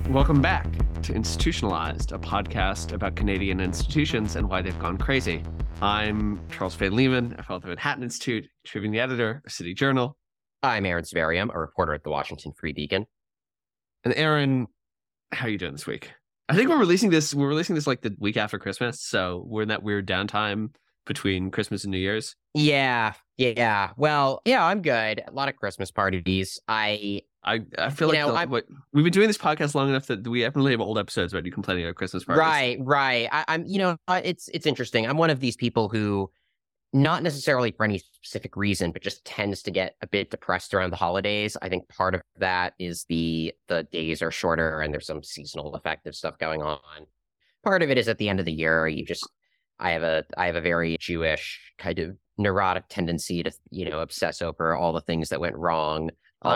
Welcome back to Institutionalized, a podcast about Canadian institutions and why they've gone crazy. I'm Charles Van Leeuwen, a fellow at the Manhattan Institute, contributing editor of City Journal. I'm Aaron Zveriam, a reporter at the Washington Free Beacon. And Aaron, how are you doing this week? I think we're releasing this like the week after Christmas, so we're in that weird downtime between Christmas and New Year's. Yeah. Well, yeah, I'm good. A lot of Christmas parties. I feel like we've been doing this podcast long enough that we definitely have old episodes about you complaining about Christmas parties. Right. I'm, it's interesting. I'm one of these people who, not necessarily for any specific reason, but just tends to get a bit depressed around the holidays. I think part of that is the days are shorter and there's some seasonal affective stuff going on. Part of it is at the end of the year, I have a very Jewish kind of neurotic tendency to, obsess over all the things that went wrong.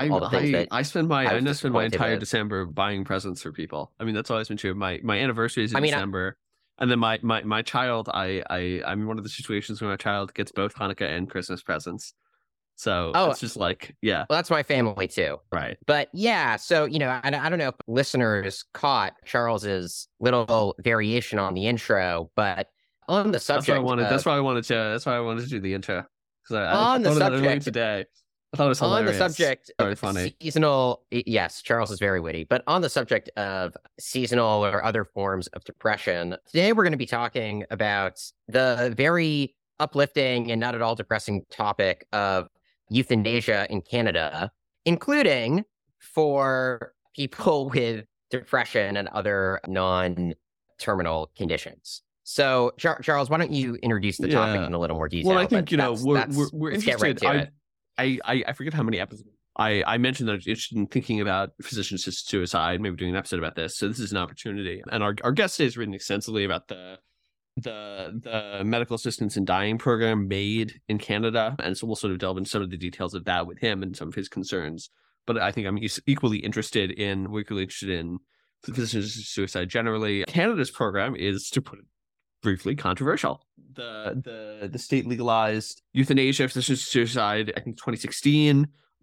I spend my entire December buying presents for people. I mean, that's always been true. My anniversary is in December. And then my child, I'm in one of the situations where my child gets both Hanukkah and Christmas presents. So it's just like, yeah. Well, that's my family too. Right. But yeah, so, I don't know if listeners caught Charles's little variation on the intro, but on the subject. That's why I wanted to do the intro. On the subject today. I thought it was hilarious. On the subject of funny. Seasonal, yes, Charles is very witty. But on the subject of seasonal or other forms of depression, today we're going to be talking about the very uplifting and not at all depressing topic of euthanasia in Canada, including for people with depression and other non-terminal conditions. So, Charles, why don't you introduce the topic in a little more detail? Well, I think, we're interested. I forget how many episodes. I mentioned that I was interested in thinking about physician-assisted suicide, maybe doing an episode about this. So this is an opportunity. And our guest today has written extensively about the medical assistance in dying program made in Canada. And so we'll sort of delve into some of the details of that with him and some of his concerns. But I think we're equally interested in physician-assisted suicide generally. Canada's program is, to put it briefly, controversial. The state legalized euthanasia, physician-assisted suicide, I think 2016.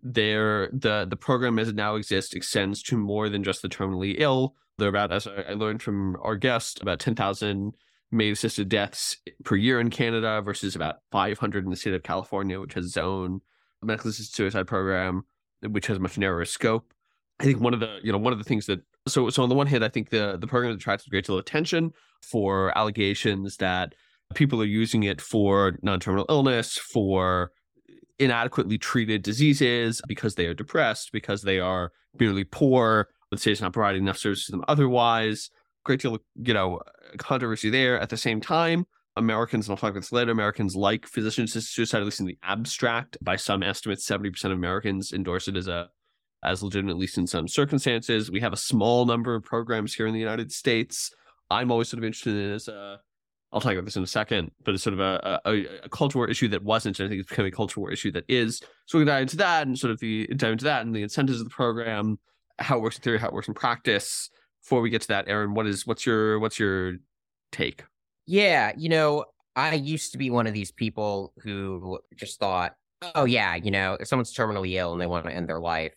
The program as it now exists extends to more than just the terminally ill. There are about, as I learned from our guest, about 10,000 maid-assisted deaths per year in Canada versus about 500 in the state of California, which has its own medical assisted suicide program, which has a much narrower scope. I think one of the things that so on the one hand, I think the program attracts a great deal of attention for allegations that people are using it for non-terminal illness, for inadequately treated diseases, because they are depressed, because they are merely poor, let's say it's not providing enough services to them otherwise. Great deal of, controversy there. At the same time, Americans, and I'll talk about this later, Americans like physician-assisted suicide, at least in the abstract. By some estimates, 70% of Americans endorse it as legitimate, at least in some circumstances. We have a small number of programs here in the United States. I'm always sort of interested in I'll talk about this in a second, but it's sort of a cultural war issue that wasn't, and I think it's becoming a cultural war issue that is. So we can dive into that and and the incentives of the program, how it works in theory, how it works in practice. Before we get to that, Aaron, what's your take? Yeah, I used to be one of these people who just thought, oh yeah, if someone's terminally ill and they want to end their life,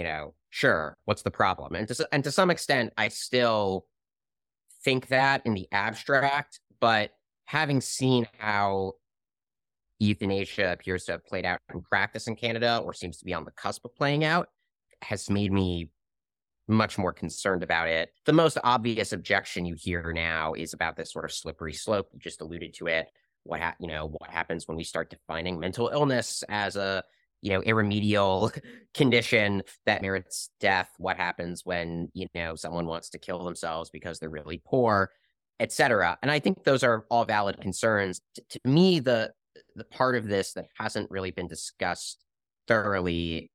sure, what's the problem? And to some extent, I still think that in the abstract, but having seen how euthanasia appears to have played out in practice in Canada, or seems to be on the cusp of playing out, has made me much more concerned about it. The most obvious objection you hear now is about this sort of slippery slope. You just alluded to it. What happens when we start defining mental illness as a irremediable condition that merits death? What happens when, someone wants to kill themselves because they're really poor, etc. And I think those are all valid concerns. To me, the part of this that hasn't really been discussed thoroughly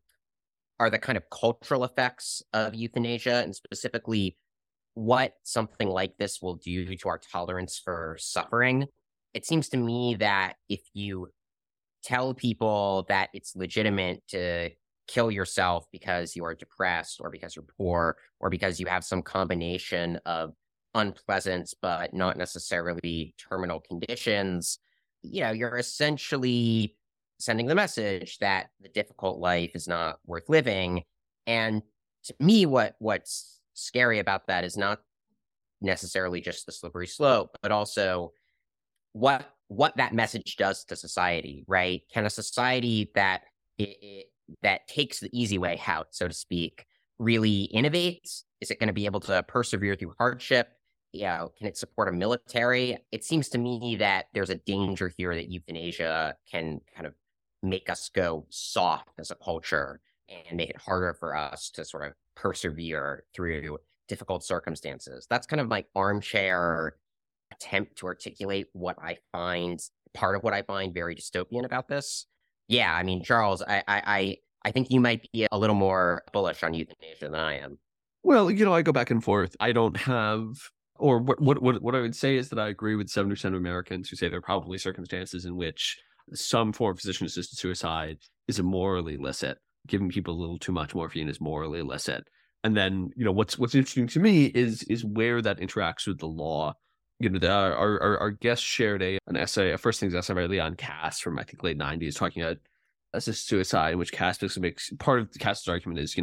are the kind of cultural effects of euthanasia, and specifically what something like this will do to our tolerance for suffering. It seems to me that if you tell people that it's legitimate to kill yourself because you are depressed, or because you're poor, or because you have some combination of unpleasant but not necessarily terminal conditions, you're essentially sending the message that the difficult life is not worth living. And to me, what's scary about that is not necessarily just the slippery slope, but also what that message does to society, right? Can a society that that takes the easy way out, so to speak, really innovate? Is it going to be able to persevere through hardship? Can it support a military? It seems to me that there's a danger here that euthanasia can kind of make us go soft as a culture and make it harder for us to sort of persevere through difficult circumstances. That's kind of my armchair attempt to articulate part of what I find very dystopian about this. Yeah, I mean, Charles, I think you might be a little more bullish on euthanasia than I am. Well, I go back and forth. I don't have, or what I would say is that I agree with 70% of Americans who say there are probably circumstances in which some form of physician-assisted suicide is immorally illicit. Giving people a little too much morphine is morally illicit. And then, what's interesting to me is where that interacts with the law. Our guest shared an essay, a first things essay by Leon Kass from, I think, late 90s, talking about assisted suicide, in which Kass makes part of Kass's argument is,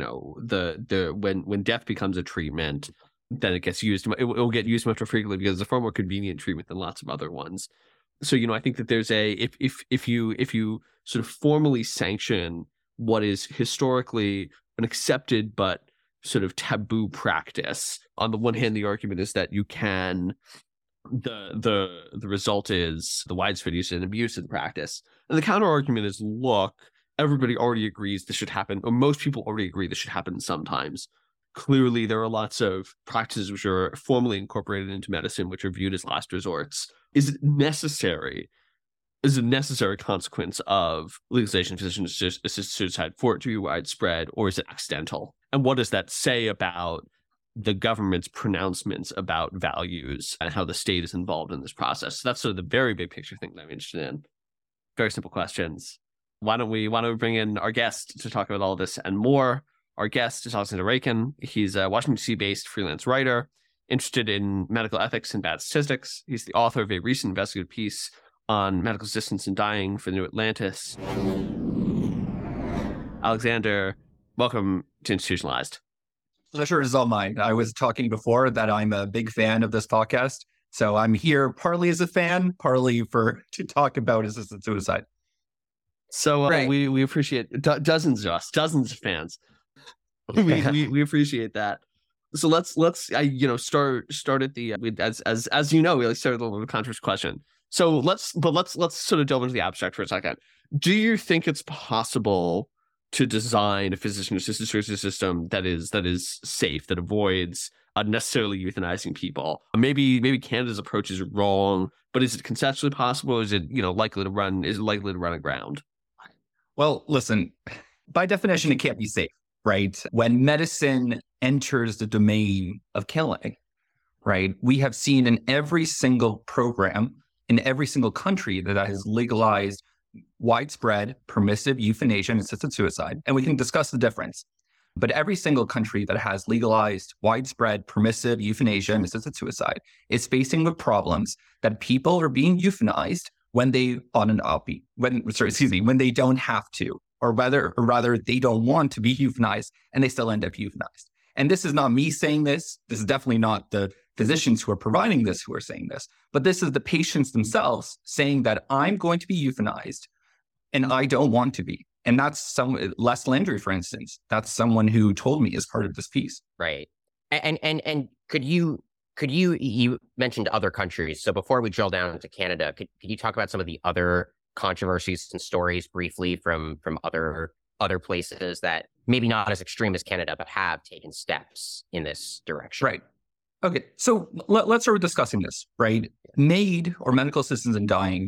when death becomes a treatment, then it gets used. It will get used much more frequently because it's a far more convenient treatment than lots of other ones. So, I think that there's if you sort of formally sanction what is historically an accepted but sort of taboo practice, on the one hand, the argument is that you can, the result is the widespread use and abuse of the practice. And the counter argument is, look, everybody already agrees this should happen, or most people already agree this should happen sometimes. Clearly, there are lots of practices which are formally incorporated into medicine, which are viewed as last resorts. Is it necessary? Is a necessary consequence of legalization of physician-assisted suicide for it to be widespread, or is it accidental? And what does that say about the government's pronouncements about values and how the state is involved in this process? So that's sort of the very big picture thing that I'm interested in. Very simple questions. Why don't we bring in our guest to talk about all this and more? Our guest is Alexander Raikin. He's a Washington, D.C.-based freelance writer, interested in medical ethics and bad statistics. He's the author of a recent investigative piece on medical assistance in dying for the New Atlantis. Alexander, welcome to Institutionalized. Pleasure is all mine. I was talking before that I'm a big fan of this podcast, so I'm here partly as a fan, partly to talk about assisted suicide. So right. we appreciate dozens of fans. we appreciate that. So let's start at the as we like start with a little controversial question. So let's sort of delve into the abstract for a second. Do you think it's possible to design a physician-assisted suicide system that is safe, that avoids unnecessarily euthanizing people? Maybe Canada's approach is wrong, but is it conceptually possible? Or is it likely to run aground? Well, listen, by definition, it can't be safe, right? When medicine enters the domain of killing, right, we have seen in every single program in every single country that has legalized widespread permissive euthanasia and assisted suicide, and we can discuss the difference. But every single country that has legalized widespread permissive euthanasia and assisted suicide is facing the problems that people are being euthanized when they when they don't have to, or rather they don't want to be euthanized and they still end up euthanized. And this is not me saying this. This is definitely not the physicians who are providing this who are saying this, but this is the patients themselves saying that I'm going to be euthanized and I don't want to be. And that's Les Landry, for instance. That's someone who told me as part of this piece. Right. And could you mentioned other countries. So before we drill down into Canada, could you talk about some of the other controversies and stories briefly from other places that maybe not as extreme as Canada, but have taken steps in this direction? Right. Okay. So let's start discussing this, right? MAID, or medical assistance in dying,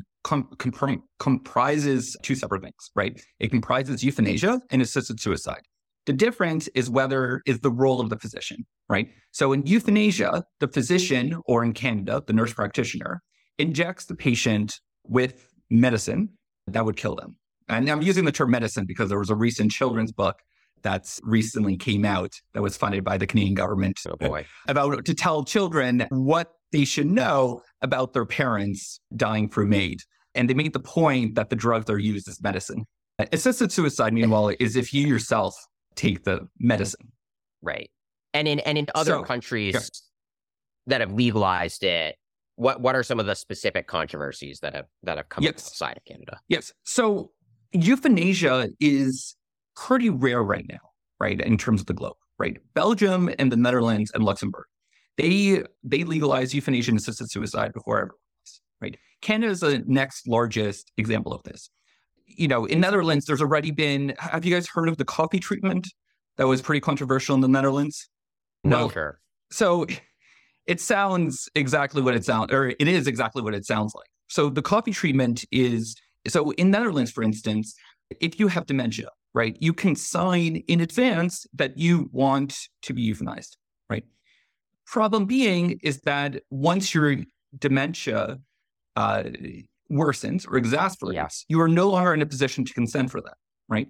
comprises two separate things, right? It comprises euthanasia and assisted suicide. The difference is the role of the physician, right? So in euthanasia, the physician, or in Canada, the nurse practitioner, injects the patient with medicine that would kill them. And I'm using the term medicine because there was a recent children's book that's recently came out that was funded by the Canadian government about to tell children what they should know about their parents dying through MAID. And they made the point that the drugs are used as medicine. Assisted suicide, meanwhile, is if you yourself take the medicine. Right. And in other countries that have legalized it, what are some of the specific controversies that have come outside of Canada? Yes. So euthanasia is pretty rare right now, right, in terms of the globe, right? Belgium and the Netherlands and Luxembourg, they legalized euthanasia and assisted suicide before everyone else, right? Canada is the next largest example of this. You know, in Netherlands, there's already been, have you guys heard of the coffee treatment that was pretty controversial in the Netherlands? No. Sure. So it sounds exactly what it sounds, or it is exactly what it sounds like. So the coffee treatment is, so in Netherlands, for instance, if you have dementia, right, you can sign in advance that you want to be euthanized, right? Problem being is that once your dementia worsens or exasperates, you are no longer in a position to consent for that, right?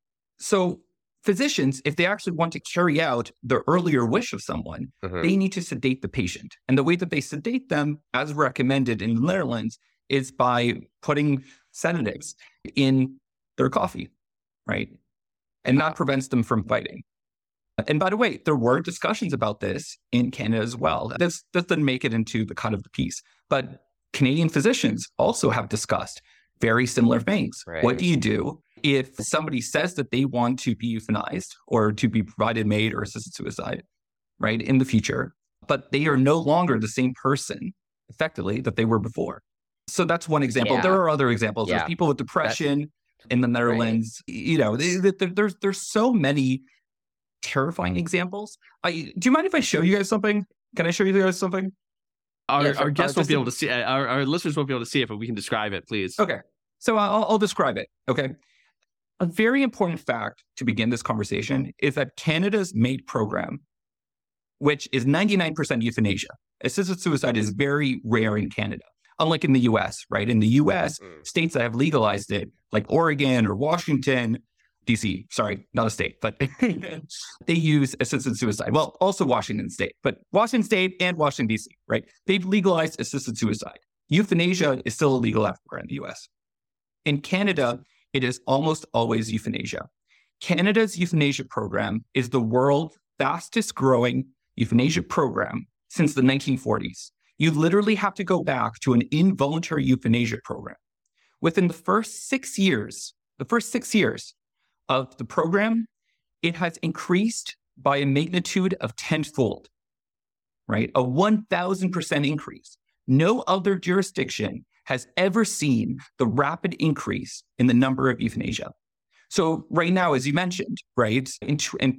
So physicians, if they actually want to carry out the earlier wish of someone, they need to sedate the patient. And the way that they sedate them, as recommended in the Netherlands, is by putting sedatives in their coffee, right? And that prevents them from fighting. And by the way, there were discussions about this in Canada as well. This didn't make it into the cut of the piece, but Canadian physicians also have discussed very similar things. Right. What do you do if somebody says that they want to be euthanized or to be provided MAID or assisted suicide, right, in the future, but they are no longer the same person, effectively, that they were before? So that's one example. There are other examples. There's people with depression in the Netherlands. Right. You know, there's so many terrifying examples. Do you mind if I show you guys something? Can I show you guys something? Our guests won't be able to see it. Our listeners won't be able to see it, but we can describe it, please. Okay. So I'll describe it. Okay. A very important fact to begin this conversation is that Canada's MAID program, which is 99% euthanasia, assisted suicide is very rare in Canada, unlike in the US, right? In the US, states that have legalized it, like Oregon or Washington, DC, sorry, not a state, but they use assisted suicide. Well, also Washington State, but Washington State and Washington, DC, right? They've legalized assisted suicide. Euthanasia is still illegal everywhere in the US. In Canada, it is almost always euthanasia. Canada's euthanasia program is the world's fastest growing euthanasia program since the 1940s. You literally have to go back to an involuntary euthanasia program. Within the first 6 years of the program, it has increased by a magnitude of tenfold, right? A 1,000% increase. No other jurisdiction has ever seen the rapid increase in the number of euthanasia. So right now, as you mentioned, right, in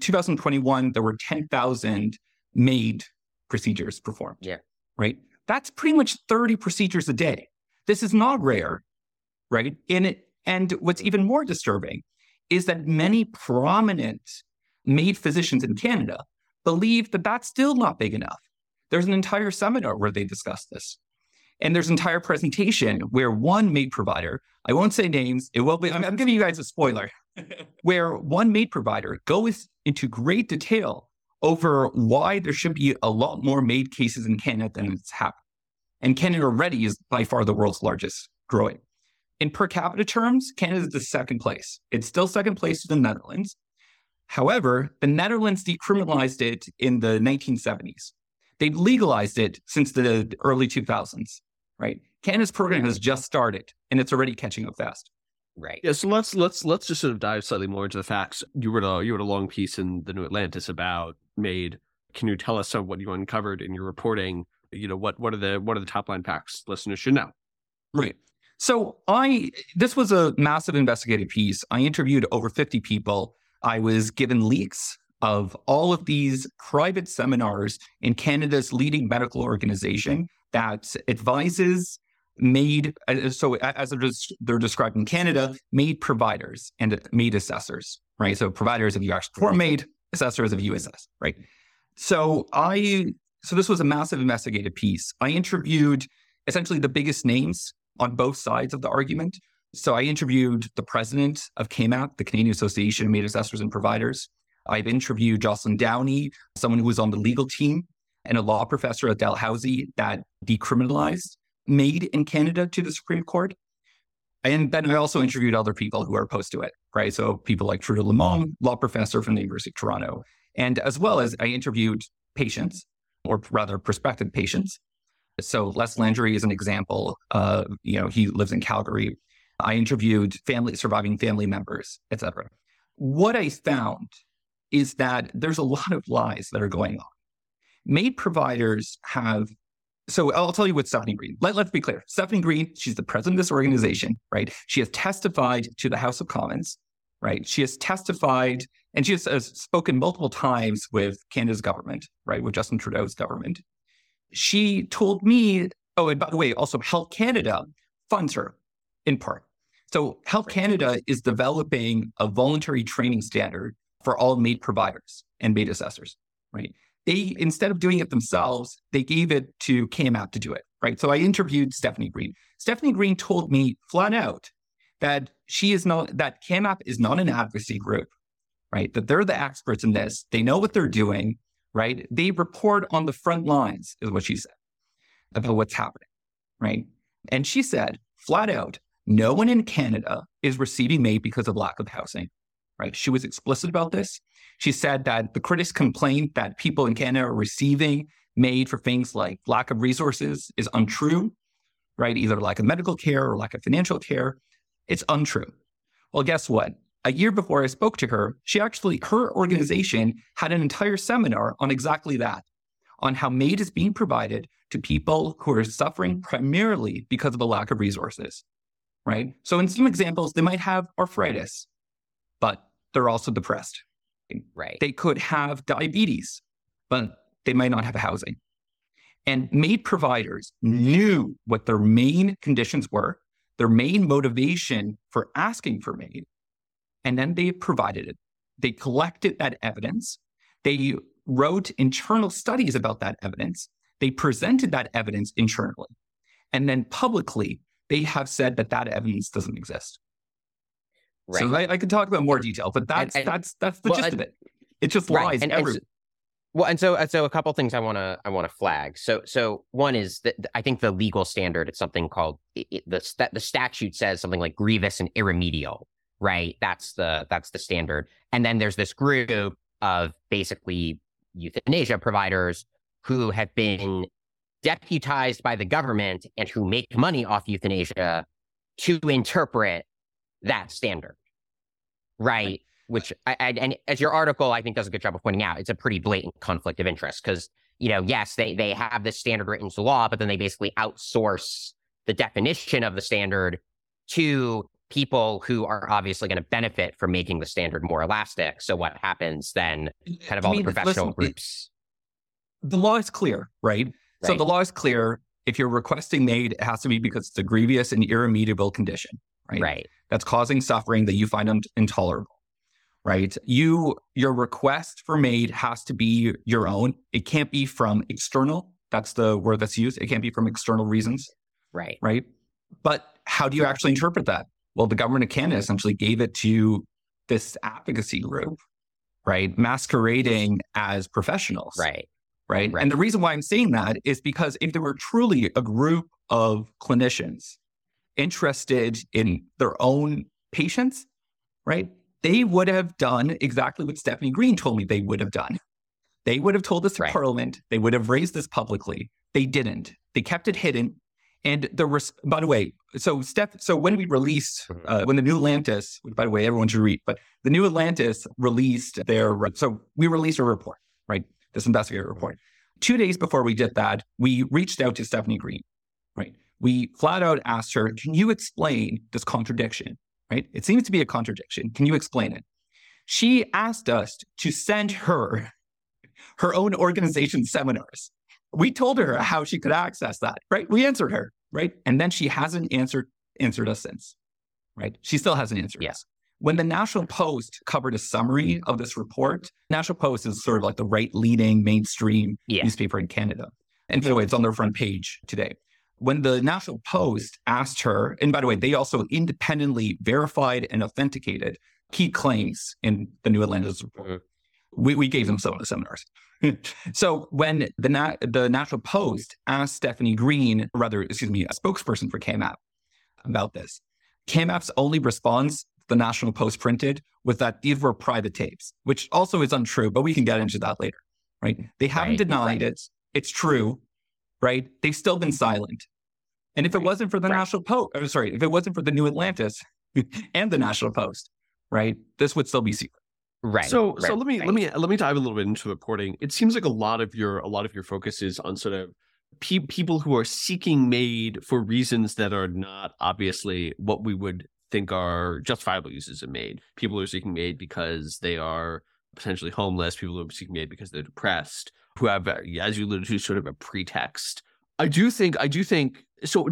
2021, there were 10,000 MAID procedures performed, right? That's pretty much 30 procedures a day. This is not rare, right? And what's even more disturbing is that many prominent MAID physicians in Canada believe that that's still not big enough. There's an entire seminar where they discuss this. And there's an entire presentation where one MAID provider, I won't say names, it will be, I'm giving you guys a spoiler, where one MAID provider goes into great detail over why there should be a lot more MAID cases in Canada than it's happened. And Canada already is by far the world's largest growing. In per capita terms, Canada is the second place. It's still second place to the Netherlands. However, the Netherlands decriminalized it in the 1970s. They legalized it since the early 2000s, right? Canada's program has just started, and it's already catching up fast. Right. Yeah. So let's just sort of dive slightly more into the facts. You wrote a long piece in the New Atlantis about MAID. Can you tell us some of what you uncovered in your reporting? You know, what are the top line facts listeners should know? Right. So this was a massive investigative piece. I interviewed over 50 people. I was given leaks of all of these private seminars in Canada's leading medical organization that advises MAID, so as they're described in Canada, MAID providers and MAID assessors, right? So providers of US for MAID, assessors of USS, right? So this was a massive investigative piece. I interviewed essentially the biggest names on both sides of the argument. So I interviewed the president of CAMAP, the Canadian Association of MAID Assessors and Providers. I've interviewed Jocelyn Downey, someone who was on the legal team, and a law professor at Dalhousie that decriminalized MAID in Canada to the Supreme Court. And then I also interviewed other people who are opposed to it, right? So people like Trudeau Lamont, law professor from the University of Toronto, And as well as I interviewed patients, or rather prospective patients. So Les Landry is an example. He lives in Calgary. I interviewed surviving family members, et cetera. What I found is that there's a lot of lies that are going on. MAID providers so I'll tell you what Stephanie Green, let's be clear. Stephanie Green, she's the president of this organization, right? She has testified to the House of Commons, right? She has testified, and she has spoken multiple times with Canada's government, right? With Justin Trudeau's government. She told me, and by the way, also Health Canada funds her in part. So Health Canada is developing a voluntary training standard for all MAID providers and MAID assessors, right? They, instead of doing it themselves, they gave it to KMAP to do it, right? So I interviewed Stephanie Green. Stephanie Green told me flat out that that KMAP is not an advocacy group, right? That they're the experts in this. They know what they're doing, right? They report on the front lines, is what she said, about what's happening, right? And she said flat out, no one in Canada is receiving MAID because of lack of housing, right? She was explicit about this. She said that the critics complained that people in Canada are receiving MAID for things like lack of resources is untrue, right? Either lack of medical care or lack of financial care. It's untrue. Well, guess what? A year before I spoke to her, her organization had an entire seminar on exactly that, on how MAID is being provided to people who are suffering primarily because of a lack of resources, right? So in some examples, they might have arthritis, but they're also depressed. Right. They could have diabetes, but they might not have housing. And MAID providers knew what their main conditions were, their main motivation for asking for MAID, and then they provided it. They collected that evidence. They wrote internal studies about that evidence. They presented that evidence internally. And then publicly, they have said that evidence doesn't exist. Right. So I could talk about more detail, but that's the gist of it. It just lies everywhere. And so a couple of things I want to flag. So one is that I think the legal standard, it's something called the statute says something like grievous and irremediable, right? That's the standard. And then there's this group of basically euthanasia providers who have been deputized by the government and who make money off euthanasia to interpret that standard, right? Which, and as your article, I think, does a good job of pointing out, it's a pretty blatant conflict of interest because, yes, they have this standard written into law, but then they basically outsource the definition of the standard to people who are obviously going to benefit from making the standard more elastic. So what happens then, kind of all the professional groups? The law is clear, right? So the law is clear. If you're requesting MAID, it has to be because it's a grievous and irremediable condition, right? Right. That's causing suffering that you find intolerable, right? Your request for MAID has to be your own. It can't be from external. That's the word that's used. It can't be from external reasons. Right. Right. But how do you actually interpret that? Well, the government of Canada essentially gave it to this advocacy group, right? Masquerading as professionals. Right. Right. And the reason why I'm saying that is because if there were truly a group of clinicians interested in their own patients, right, they would have done exactly what Stephanie Green told me they would have done. They would have told this to Parliament. They would have raised this publicly. They didn't. They kept it hidden. And by the way, so when we released, when the New Atlantis, which by the way, everyone should read, but the New Atlantis released we released a report, right? This investigative report. 2 days before we did that, we reached out to Stephanie Green, right? We flat out asked her, can you explain this contradiction, right? It seems to be a contradiction. Can you explain it? She asked us to send her own organization seminars. We told her how she could access that, right? We answered her, right? And then she hasn't answered us since, right? She still hasn't answered us. When the National Post covered a summary of this report, National Post is sort of like the right-leaning mainstream newspaper in Canada. And by the way, it's on their front page today. When the National Post asked her, and by the way, they also independently verified and authenticated key claims in the New Atlantis report. We gave them some of the seminars. So when the National Post asked Stephanie Green, a spokesperson for KMAP about this, KMAP's only response the National Post printed was that these were private tapes, which also is untrue, but we can get into that later, right? They haven't denied it. It's true, right? They've still been silent. And if it wasn't for the National Post, if it wasn't for the New Atlantis and the National Post, right, this would still be secret. Right. So let me dive a little bit into the reporting. It seems like a lot of your focus is on sort of people who are seeking MAID for reasons that are not obviously what we would think are justifiable uses of MAID. People who are seeking MAID because they are potentially homeless. People who are seeking MAID because they're depressed. Who have, as you alluded to, sort of a pretext. I do think. So,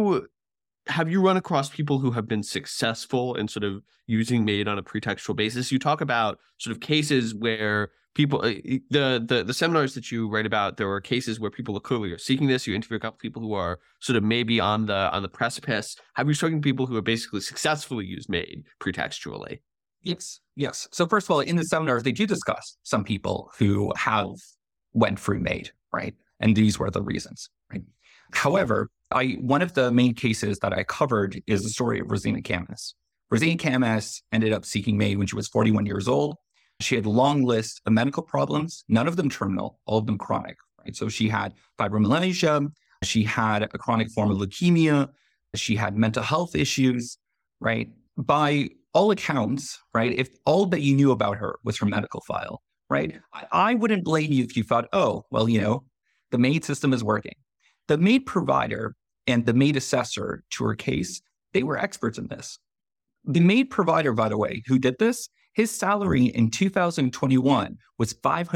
have you run across people who have been successful in sort of using MAID on a pretextual basis? You talk about sort of cases where people, the seminars that you write about, there were cases where people are clearly seeking this. You interview a couple people who are sort of maybe on the precipice. Have you spoken to people who have basically successfully used MAID pretextually? Yes. So first of all, in the seminars, they do discuss some people who have went through MAID, right? And these were the reasons, right? However, one of the main cases that I covered is the story of Rosina Camis. Rosina Camis ended up seeking MAID when she was 41 years old. She had a long list of medical problems, none of them terminal, all of them chronic, right? So she had fibromyalgia, she had a chronic form of leukemia, she had mental health issues, right? By all accounts, right, if all that you knew about her was her medical file, right, I wouldn't blame you if you thought, oh, well, the MAID system is working. The MAID provider and the MAID assessor to her case, they were experts in this. The MAID provider, by the way, who did this, his salary in 2021 was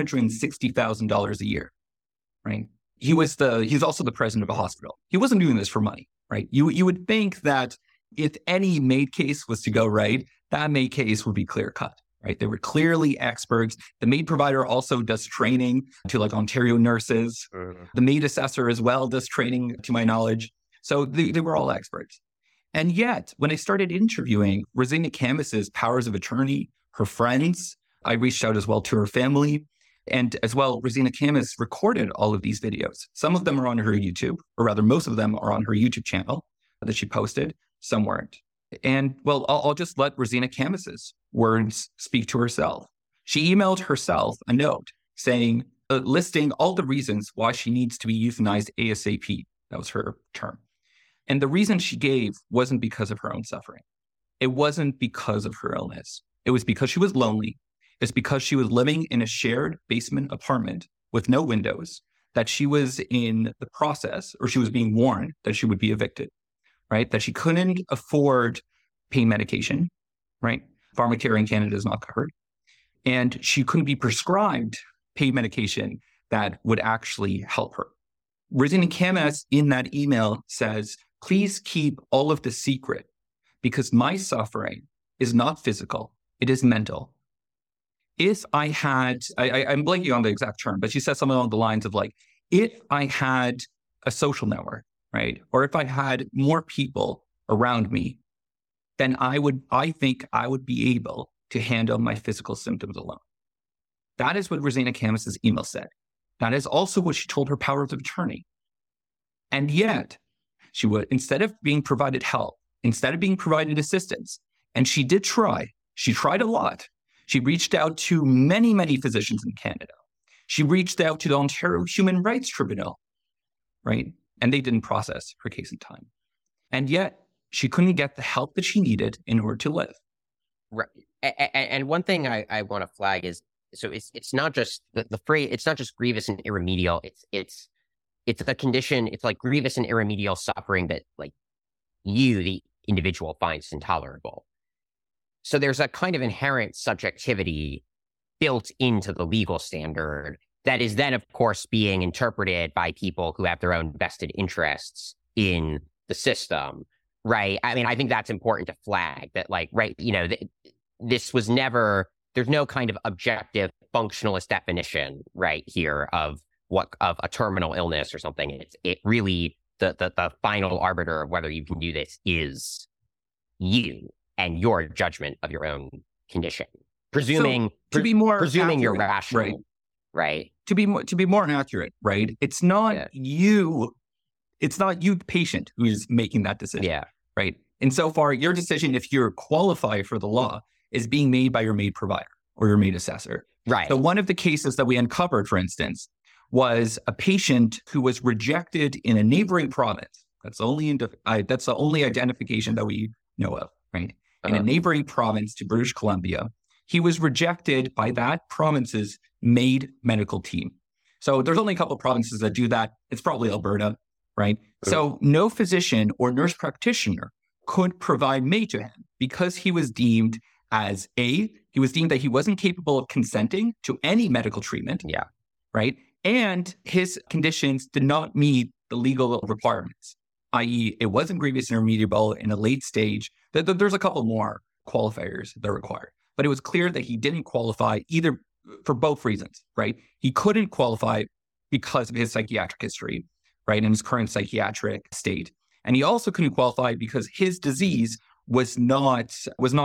$560,000 a year, right? He's also the president of a hospital. He wasn't doing this for money, right? You would think that if any MAID case was to go right, that MAID case would be clear cut. Right? They were clearly experts. The MAID provider also does training to like Ontario nurses. The MAID assessor as well does training, to my knowledge. So they were all experts. And yet, when I started interviewing Rosina Camis's powers of attorney, her friends, I reached out as well to her family. And as well, Rosina Camis recorded all of these videos. Some of them are on her YouTube, or rather, most of them are on her YouTube channel that she posted. Some weren't. And well, I'll just let Rosina Camis's words speak to herself. She emailed herself a note saying, listing all the reasons why she needs to be euthanized ASAP. That was her term. And the reason she gave wasn't because of her own suffering. It wasn't because of her illness. It was because she was lonely. It's because she was living in a shared basement apartment with no windows, that she was in the process, or she was being warned that she would be evicted. Right? That she couldn't afford pain medication, right? Pharmacare in Canada is not covered. And she couldn't be prescribed pain medication that would actually help her. Rosina Camis in that email says, please keep all of this secret because my suffering is not physical, it is mental. If I had, I'm blanking on the exact term, but she said something along the lines of like, if I had a social network, right? Or if I had more people around me, then I think I would be able to handle my physical symptoms alone. That is what Rosina Camis's email said. That is also what she told her powers of attorney. And yet, she would, instead of being provided help, instead of being provided assistance, and she did try, she tried a lot. She reached out to many, many physicians in Canada. She reached out to the Ontario Human Rights Tribunal, right? And they didn't process her case in time. And yet, she couldn't get the help that she needed in order to live. Right. And one thing I want to flag is, so it's not just the phrase, it's not just grievous and irremediable. It's a condition, it's like grievous and irremediable suffering that like you, the individual, finds intolerable. So there's a kind of inherent subjectivity built into the legal standard that is then, of course, being interpreted by people who have their own vested interests in the system, right? I mean, I think that's important to flag that, like, right, this was never, there's no kind of objective functionalist definition, right, here of a terminal illness or something. It really, the final arbiter of whether you can do this is you and your judgment of your own condition. Presuming you're rational, right? To be more accurate, right? It's not you. It's not you, the patient, who is making that decision. Yeah. Right. Insofar, your decision, if you're qualified for the law, is being made by your MAID provider or your MAID assessor. Right. So one of the cases that we uncovered, for instance, was a patient who was rejected in a neighboring province. That's the only identification that we know of, right? In a neighboring province to British Columbia, he was rejected by that province's MAID medical team. So there's only a couple of provinces that do that. It's probably Alberta, right? So no physician or nurse practitioner could provide MAID to him because he was deemed as he was deemed that he wasn't capable of consenting to any medical treatment. Yeah. Right. And his conditions did not meet the legal requirements, i.e. it wasn't grievous and irremediable in a late stage. There's a couple more qualifiers that are required, but it was clear that he didn't qualify either for both reasons, right? He couldn't qualify because of his psychiatric history, right? And his current psychiatric state. And he also couldn't qualify because his disease was not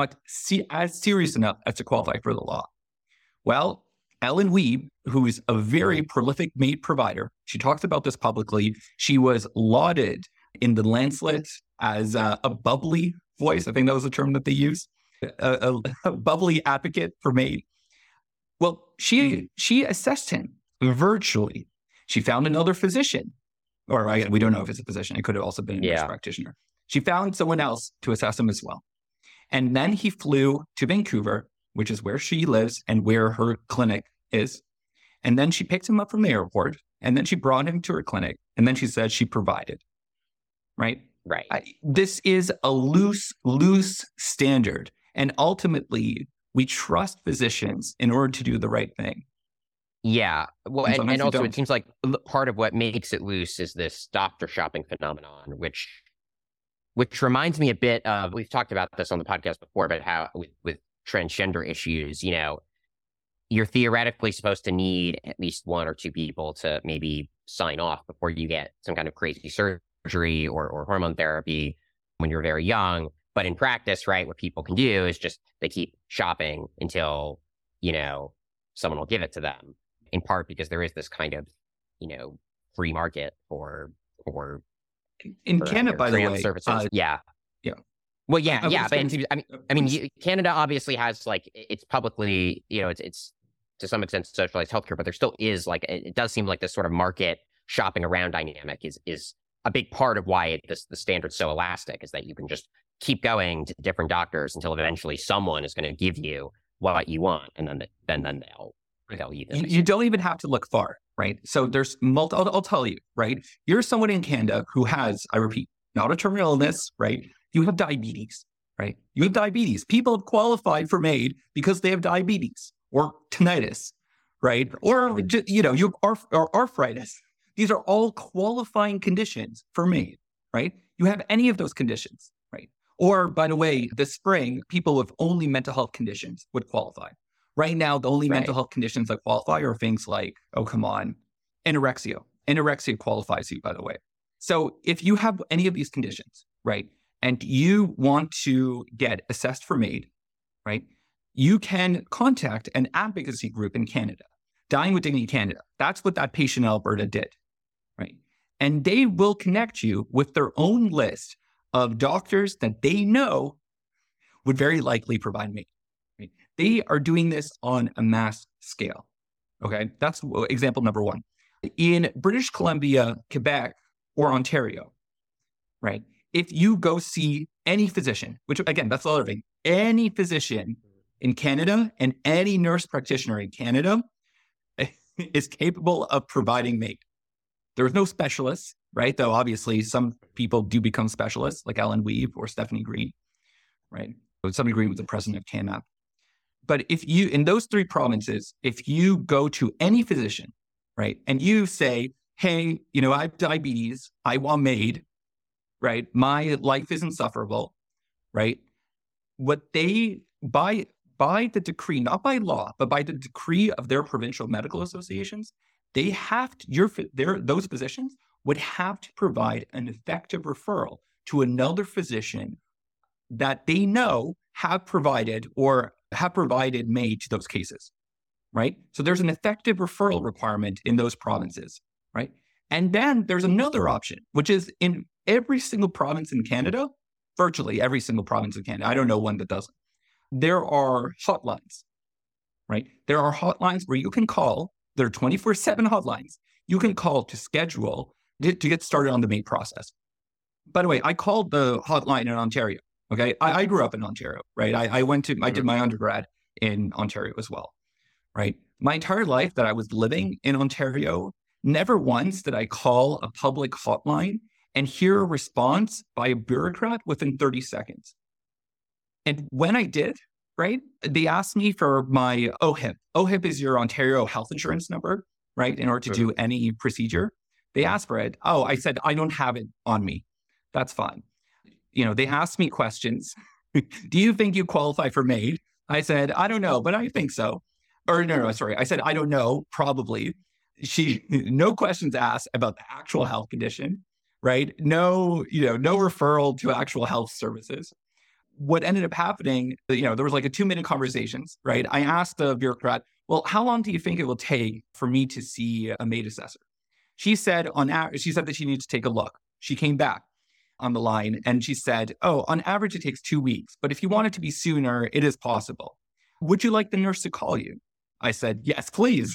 as serious enough as to qualify for the law. Well, Ellen Wiebe, who is a very prolific MAID provider, she talks about this publicly. She was lauded in the Lancet as a bubbly voice. I think that was the term that they used, a bubbly advocate for MAID. Well, she assessed him virtually. She found another physician, or we don't know if it's a physician. It could have also been a nurse practitioner. She found someone else to assess him as well. And then he flew to Vancouver, which is where she lives and where her clinic is. And then she picked him up from the airport, and then she brought him to her clinic, and then she said she provided, right? Right. This is a loose standard. And ultimately, we trust physicians in order to do the right thing. Yeah. Well, and also it seems like part of what makes it loose is this doctor shopping phenomenon, which reminds me a bit of, we've talked about this on the podcast before, but how with transgender issues, you're theoretically supposed to need at least one or two people to maybe sign off before you get some kind of crazy surgery or hormone therapy when you're very young. But in practice, right, what people can do is just they keep shopping until, someone will give it to them, in part because there is this kind of, free market for Canada, by the way. Services. Yeah. Well, yeah. But Canada obviously has it's publicly, it's to some extent socialized healthcare, but there still is it does seem like this sort of market shopping around dynamic is a big part of why the standard's so elastic, is that you can just keep going to different doctors until eventually someone is going to give you what you want, and then they'll you don't even have to look far, right? So there's I'll tell you, right? You're someone in Canada who has, I repeat, not a terminal illness, right? You have diabetes, right? You have diabetes. People have qualified for MAID because they have diabetes or tinnitus, right? Or you or arthritis. These are all qualifying conditions for MAID, right? You have any of those conditions, right? Or, by the way, this spring, people with only mental health conditions would qualify. Right now, the only mental health conditions that qualify are things like, anorexia. Anorexia qualifies you, by the way. So if you have any of these conditions, right, and you want to get assessed for MAID, right, you can contact an advocacy group in Canada, Dying with Dignity Canada. That's what that patient in Alberta did, right? And they will connect you with their own list of doctors that they know would very likely provide MAID. Right? They are doing this on a mass scale. Okay, that's example number one. In British Columbia, Quebec, or Ontario, right? If you go see any physician, which again, that's the other thing, any physician in Canada and any nurse practitioner in Canada is capable of providing MAID. There's no specialists, right? Though obviously some people do become specialists, like Ellen Wiebe or Stephanie Green, right? Stephanie Green was the president of CANMAP. But if you, in those three provinces, if you go to any physician, right, and you say, hey, I have diabetes, I want MAID, right? My life is insufferable, right? What they, by the decree, not by law, but by the decree of their provincial medical associations, they have to, those physicians would have to provide an effective referral to another physician that they know have provided MAID to those cases, right? So there's an effective referral requirement in those provinces, right? And then there's another option, which is in every single province in Canada, virtually every single province of Canada. I don't know one that doesn't. There are hotlines, right? There are hotlines where you can call. There are 24/7 hotlines. You can call to schedule to get started on the MAID process. By the way, I called the hotline in Ontario. Okay. I grew up in Ontario, right? I did my undergrad in Ontario as well, right? My entire life that I was living in Ontario, never once did I call a public hotline and hear a response by a bureaucrat within 30 seconds. And when I did, right, they asked me for my OHIP. OHIP is your Ontario health insurance number, right? In order to do any procedure. They asked for it. Oh, I said, I don't have it on me. That's fine. They asked me questions. Do you think you qualify for MAID? I said, I don't know, but I think so. Or no, sorry. I said, I don't know, probably. No questions asked about the actual health condition, right? No referral to actual health services. What ended up happening, there was like a 2-minute conversations, right? I asked the bureaucrat, well, how long do you think it will take for me to see a MAID assessor? She said that she needs to take a look. She came back on the line and she said, oh, on average, it takes 2 weeks, but if you want it to be sooner, it is possible. Would you like the nurse to call you? I said, yes, please.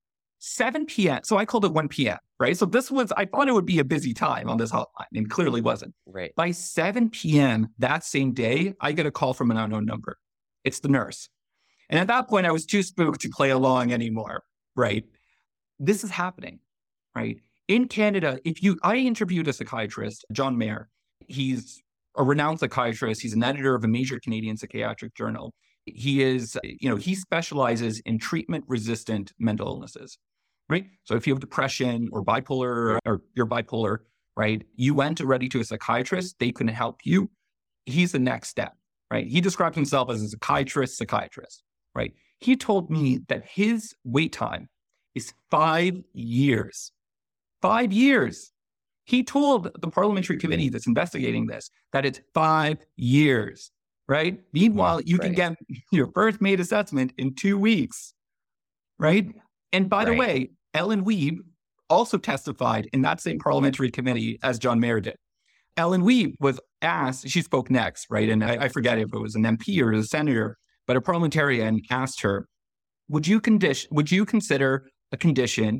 7 p.m. So I called it 1 p.m., right? So I thought it would be a busy time on this hotline, and clearly wasn't. Right. By 7 p.m. that same day, I get a call from an unknown number. It's the nurse. And at that point, I was too spooked to play along anymore, right? This is happening, right? In Canada, I interviewed a psychiatrist, John Mayer. He's a renowned psychiatrist. He's an editor of a major Canadian psychiatric journal. He specializes in treatment-resistant mental illnesses, right? So if you have depression or bipolar, or you're bipolar, right? You went already to a psychiatrist, they couldn't help you. He's the next step, right? He describes himself as a psychiatrist, right? He told me that his wait time is 5 years. 5 years. He told the parliamentary committee that's investigating this that it's 5 years, right? Meanwhile, you can get your first MAID assessment in 2 weeks, right? And by the way, Ellen Wiebe also testified in that same parliamentary committee as John Mayer did. Ellen Wiebe was asked, she spoke next, right? And I forget if it was an MP or a senator, but a parliamentarian asked her, would you consider a condition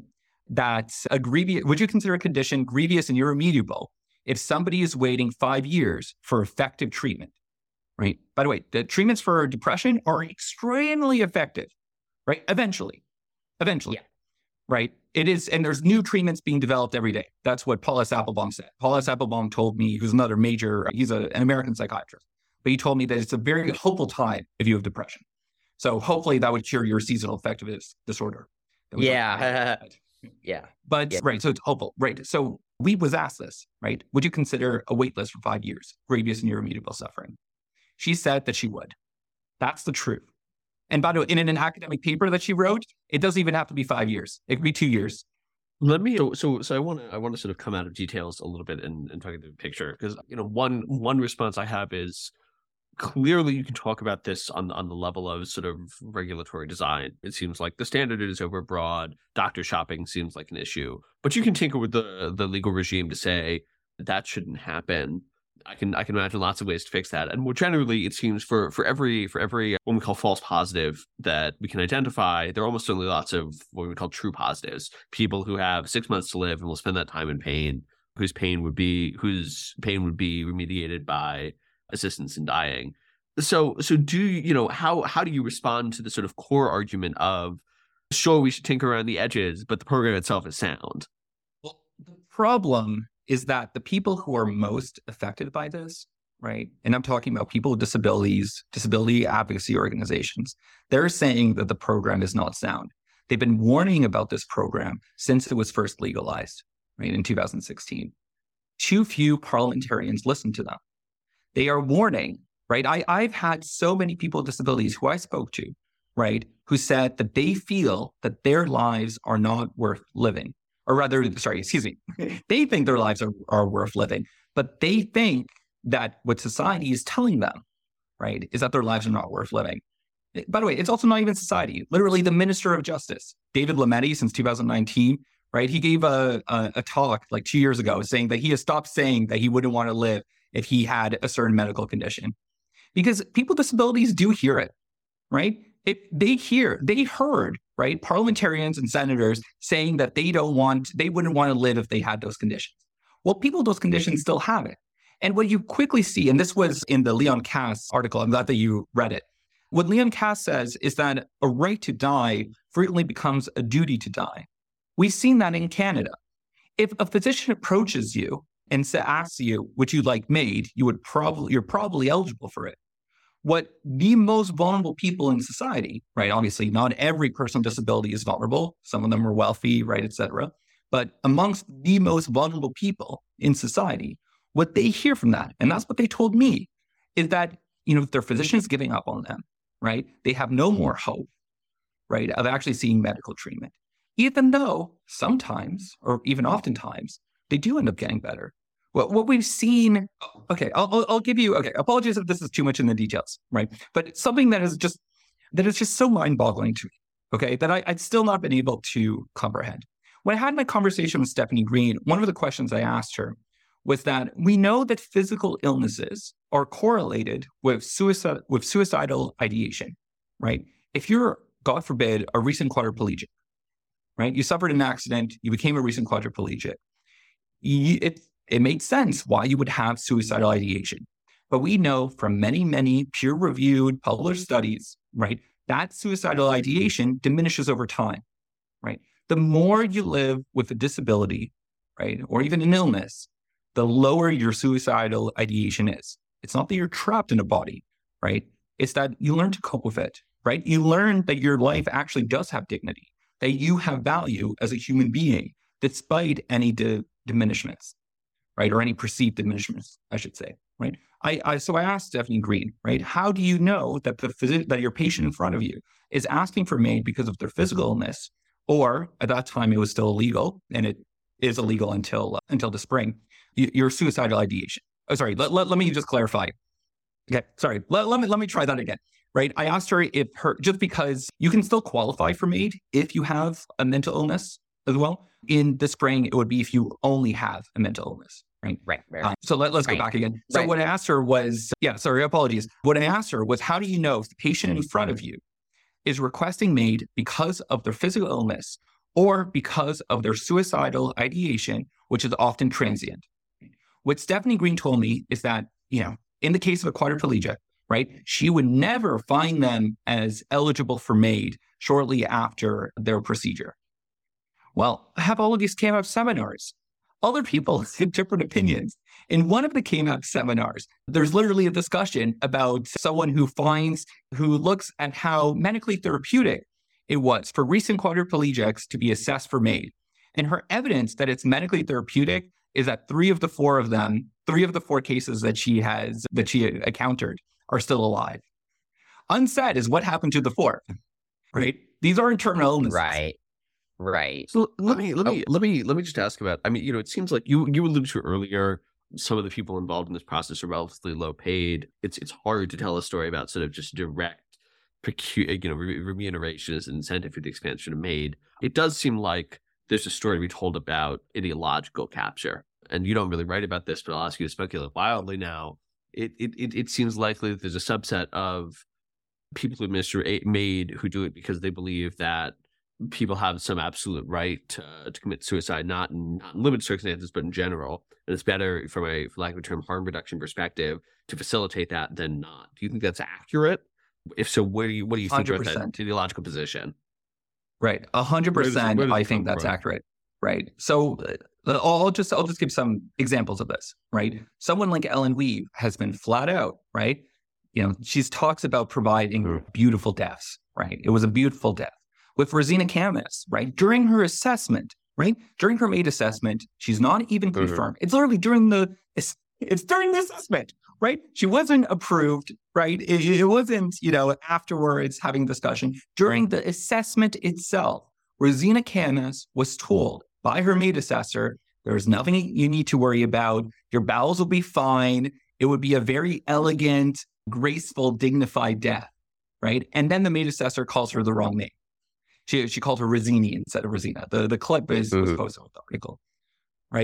grievous and irremediable if somebody is waiting 5 years for effective treatment, right? By the way, the treatments for depression are extremely effective, right? Eventually, yeah. Right? It is, and there's new treatments being developed every day. That's what Paul S. Applebaum said. Paul S. Applebaum told me, he's an American psychiatrist, but he told me that it's a very hopeful time if you have depression. So hopefully that would cure your seasonal affective disorder. Yeah. Right. So it's hopeful. Right. So Wiebe was asked this, right? Would you consider a wait list for 5 years, grievous and irremediable suffering? She said that she would. That's the truth. And by the way, in an academic paper that she wrote, it doesn't even have to be 5 years. It could be 2 years. Let me. So I want to sort of come out of details a little bit and talk about the picture, because one response I have is, clearly you can talk about this on the level of sort of regulatory design. It seems like the standard is overbroad. Doctor shopping seems like an issue, but you can tinker with the legal regime to say that shouldn't happen. I can imagine lots of ways to fix that. And more generally, it seems for every what we call false positive that we can identify, there are almost certainly lots of what we call true positives. People who have 6 months to live and will spend that time in pain, whose pain would be remediated by assistance in dying. So do you how do you respond to the sort of core argument of, sure, we should tinker around the edges, but the program itself is sound? Well, the problem is that the people who are most affected by this, right? And I'm talking about people with disabilities, disability advocacy organizations. They're saying that the program is not sound. They've been warning about this program since it was first legalized, right, in 2016. Too few parliamentarians listen to them. They are warning, right? I've had so many people with disabilities who I spoke to, right, who said that they feel that their lives are not worth living. Or rather, they think their lives are worth living, but they think that what society is telling them, right, is that their lives are not worth living. By the way, it's also not even society. Literally, the Minister of Justice, David Lametti, since 2019, right, he gave a talk like 2 years ago saying that he has stopped saying that he wouldn't want to live if he had a certain medical condition. Because people with disabilities do hear it, right? If they heard, right, parliamentarians and senators saying that they wouldn't want to live if they had those conditions. Well, people with those conditions still have it. And what you quickly see, and this was in the Leon Kass article, I'm glad that you read it. What Leon Kass says is that a right to die frequently becomes a duty to die. We've seen that in Canada. If a physician approaches you and asks you, would you like MAID, you're probably eligible for it. What the most vulnerable people in society, right? Obviously, not every person with disability is vulnerable. Some of them are wealthy, right, et cetera. But amongst the most vulnerable people in society, what they hear from that, and that's what they told me, is that, if their physician is giving up on them, right, they have no more hope, right, of actually seeing medical treatment, even though sometimes, or even oftentimes, they do end up getting better. What we've seen, okay, I'll give you, okay, apologies if this is too much in the details, right? But it's something that is just so mind-boggling to me, okay, that I'd still not been able to comprehend. When I had my conversation with Stephanie Green, one of the questions I asked her was that we know that physical illnesses are correlated with suicidal ideation, right? If you're, God forbid, a recent quadriplegic, right? You suffered an accident, you became a recent quadriplegic. It made sense why you would have suicidal ideation. But we know from many, many peer-reviewed, published studies, right, that suicidal ideation diminishes over time, right? The more you live with a disability, right, or even an illness, the lower your suicidal ideation is. It's not that you're trapped in a body, right? It's that you learn to cope with it, right? You learn that your life actually does have dignity, that you have value as a human being, despite any diminishments, right? Or any perceived diminishments, I should say, right? So I asked Stephanie Green, right? How do you know that that your patient in front of you is asking for MAID because of their physical illness, or at that time it was still illegal, and it is illegal until the spring, your suicidal ideation? Oh, sorry. Let me just clarify. Okay, sorry. Let me try that again. Right? I asked her just because you can still qualify for MAID if you have a mental illness as well. In the spring, it would be if you only have a mental illness. Right. Right. So let's go back again. So what I asked her was, apologies. What I asked her was, how do you know if the patient in front of you is requesting MAID because of their physical illness or because of their suicidal ideation, which is often transient? What Stephanie Green told me is that, in the case of a quadriplegic, right, she would never find them as eligible for MAID shortly after their procedure. Well, I have all of these KMAP seminars. Other people have different opinions. In one of the KMAP seminars, there's literally a discussion about someone who looks at how medically therapeutic it was for recent quadriplegics to be assessed for MAID. And her evidence that it's medically therapeutic is that three of the four cases that she encountered are still alive. Unsaid is what happened to the fourth, right? These are terminal illnesses. Right. So let me just ask about, it seems like you alluded to earlier, some of the people involved in this process are relatively low paid. It's hard to tell a story about sort of just direct remuneration as an incentive for the expansion of MAID. It does seem like there's a story to be told about ideological capture. And you don't really write about this, but I'll ask you to speculate wildly now. It seems likely that there's a subset of people who administer MAID who do it because they believe that people have some absolute right to commit suicide, not in limited circumstances, but in general. And it's better from for lack of a term, harm reduction perspective to facilitate that than not. Do you think that's accurate? If so, what do you think about that ideological position? Right. 100%. I think that's accurate. Right. So I'll just give some examples of this, right? Someone like Ellen Weave has been flat out, right? She talks about providing beautiful deaths, right? It was a beautiful death. With Rosina Camas, right? During her assessment, right? During her MAID assessment, she's not even confirmed. It's literally during the assessment, right? She wasn't approved, right? It wasn't, afterwards having discussion. During the assessment itself, Rosina Camas was told by her MAID assessor, there's nothing you need to worry about. Your bowels will be fine. It would be a very elegant, graceful, dignified death, right? And then the MAID assessor calls her the wrong name. She called her Rosini instead of Rosina. The clip was posted with the article, right?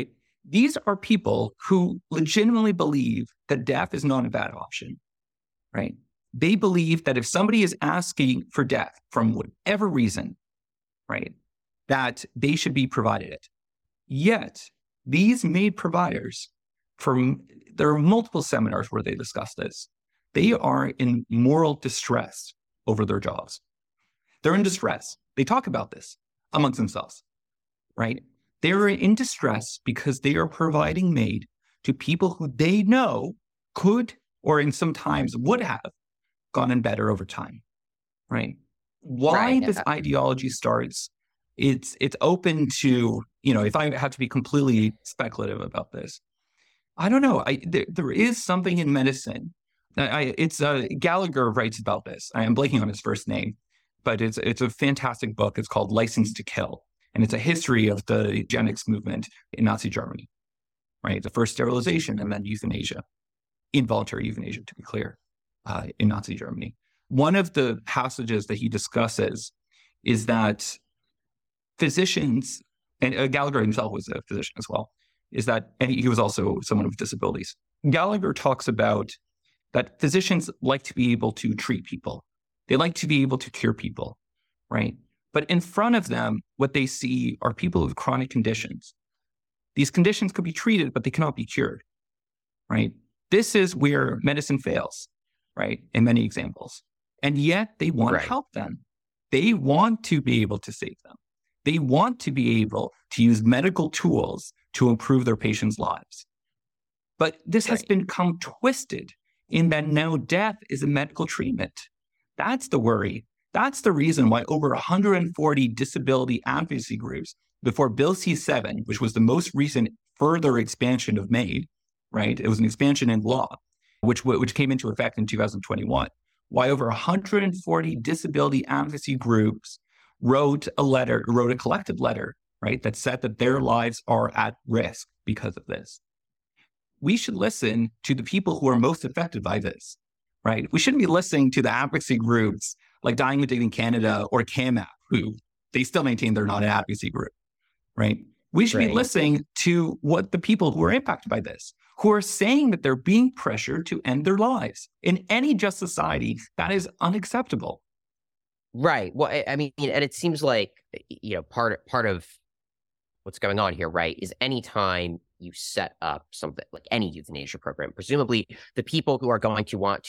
These are people who legitimately believe that death is not a bad option, right? They believe that if somebody is asking for death from whatever reason, right, that they should be provided it. Yet, these MAID providers, there are multiple seminars where they discuss this. They are in moral distress over their jobs. They're in distress. They talk about this amongst themselves, right? They are in distress because they are providing MAID to people who they know could, or in some times would have, gotten better over time, right? Why this ideology starts, it's open to, if I have to be completely speculative about this, I don't know. There is something in medicine. Gallagher writes about this. I am blanking on his first name, but it's a fantastic book. It's called License to Kill. And it's a history of the eugenics movement in Nazi Germany, right? The first sterilization and then euthanasia, involuntary euthanasia, to be clear, in Nazi Germany. One of the passages that he discusses is that physicians, and Gallagher himself was a physician as well, and he was also someone with disabilities. Gallagher talks about that physicians like to be able to treat people. They like to be able to cure people, right? But in front of them, what they see are people with chronic conditions. These conditions could be treated, but they cannot be cured, right? This is where medicine fails, right? In many examples. And yet they want to help them. They want to be able to save them. They want to be able to use medical tools to improve their patients' lives. But this has become twisted in that now death is a medical treatment. That's the worry. That's the reason why over 140 disability advocacy groups before Bill C-7, which was the most recent further expansion of MAID, right? It was an expansion in law, which came into effect in 2021. Why over 140 disability advocacy groups wrote a collective letter, right, that said that their lives are at risk because of this. We should listen to the people who are most affected by this, right? We shouldn't be listening to the advocacy groups like Dying with Dignity Canada or CAMAP, who they still maintain they're not an advocacy group, right? We should be listening to what the people who are impacted by this, who are saying that they're being pressured to end their lives. In any just society, that is unacceptable. Right. Well, I mean, and it seems like, part of what's going on here, right, is anytime you set up something like any euthanasia program, presumably the people who are going to want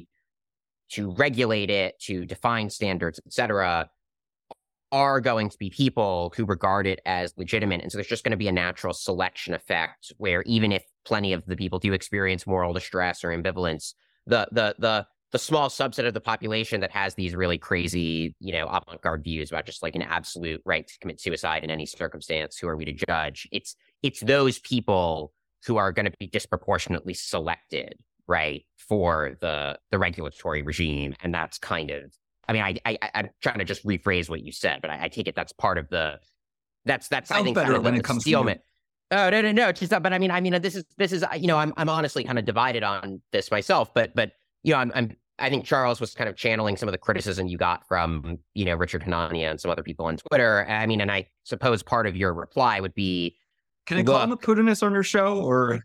to regulate it, to define standards, et cetera, are going to be people who regard it as legitimate. And so there's just going to be a natural selection effect where even if plenty of the people do experience moral distress or ambivalence, the small subset of the population that has these really crazy, avant-garde views about just like an absolute right to commit suicide in any circumstance, who are we to judge? It's those people who are going to be disproportionately selected, right, for the regulatory regime. And that's kind of, I mean, I'm trying to just rephrase what you said, but I take it that's part of that's I think better kind of when the it comes steelman. to Oh, no, it's just that, but I mean, this is, I'm honestly kind of divided on this myself, but I think Charles was kind of channeling some of the criticism you got from, Richard Hanania and some other people on Twitter. I mean, and I suppose part of your reply would be, can I call him a Putinist on your show, or?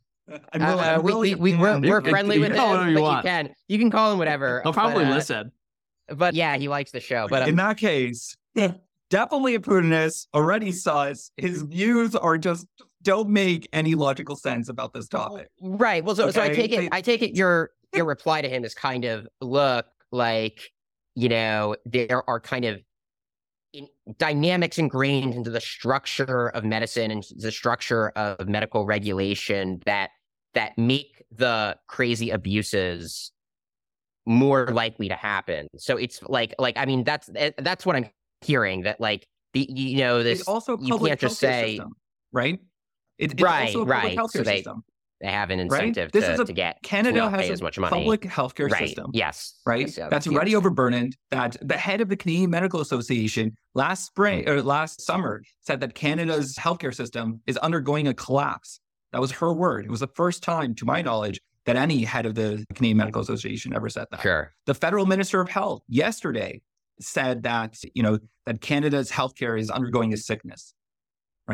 We're friendly with him, you can call him whatever. He'll probably listen. But yeah, he likes the show. But in that case, definitely a Putinist. Already says his views are just don't make any logical sense about this topic. Right. Well, so I take it your reply to him is kind of, look, like, there are kind of dynamics ingrained into the structure of medicine and the structure of medical regulation that make the crazy abuses more likely to happen. So it's like I mean, that's what I'm hearing, that like this, it's also you can't just say system, right? It's right, also a public healthcare system. They have an incentive to get Canada has as much money. Public healthcare system. Yes. Right. Yes, that's already overburdened. That the head of the Canadian Medical Association last summer said that Canada's healthcare system is undergoing a collapse. That was her word. It was the first time, to my knowledge, that any head of the Canadian Medical Association ever said that. Sure. The federal minister of health yesterday said that, that Canada's healthcare is undergoing a sickness. Right.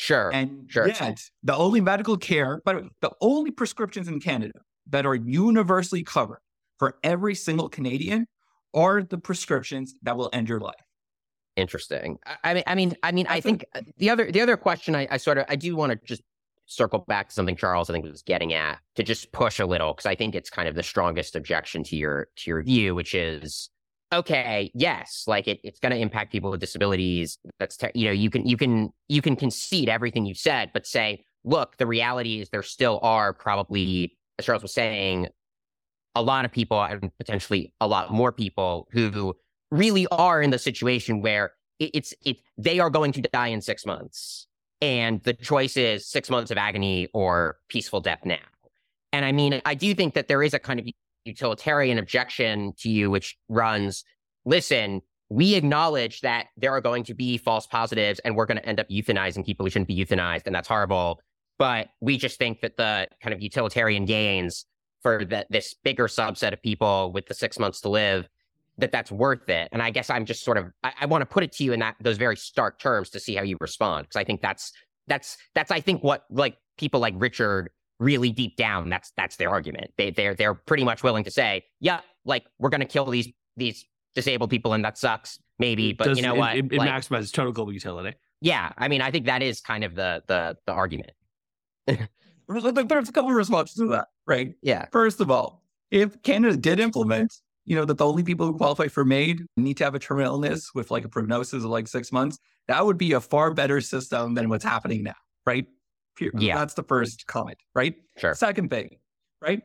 Sure. And sure. yet, the only medical care, but the only prescriptions in Canada that are universally covered for every single Canadian are the prescriptions that will end your life. Interesting. I think the other question I do want to just circle back to something Charles I think was getting at, to just push a little, because I think it's kind of the strongest objection to your view, which is, okay, yes, like it's going to impact people with disabilities. That's you can concede everything you said, but say, look, the reality is there still are probably, as Charles was saying, a lot of people, and potentially a lot more people, who really are in the situation where they are going to die in 6 months. And the choice is 6 months of agony or peaceful death now. And I mean, I do think that there is a kind of utilitarian objection to you, which runs, listen, we acknowledge that there are going to be false positives and we're going to end up euthanizing people who shouldn't be euthanized, and that's horrible. But we just think that the kind of utilitarian gains for this bigger subset of people with the 6 months to live, that's worth it. And I guess I'm just sort of, I want to put it to you in those very stark terms to see how you respond. Because I think that's I think what, like, people like Richard really deep down, that's their argument. They're pretty much willing to say, yeah, like, we're going to kill these disabled people and that sucks, maybe, but you know what? It maximizes total global utility. Yeah, I mean, I think that is kind of the argument. There's a couple of responses to that, right? Yeah. First of all, if Canada did implement, that the only people who qualify for MAID need to have a terminal illness with like a prognosis of like 6 months, that would be a far better system than what's happening now, right? Yeah. That's the first comment, right? Sure. Second thing, right?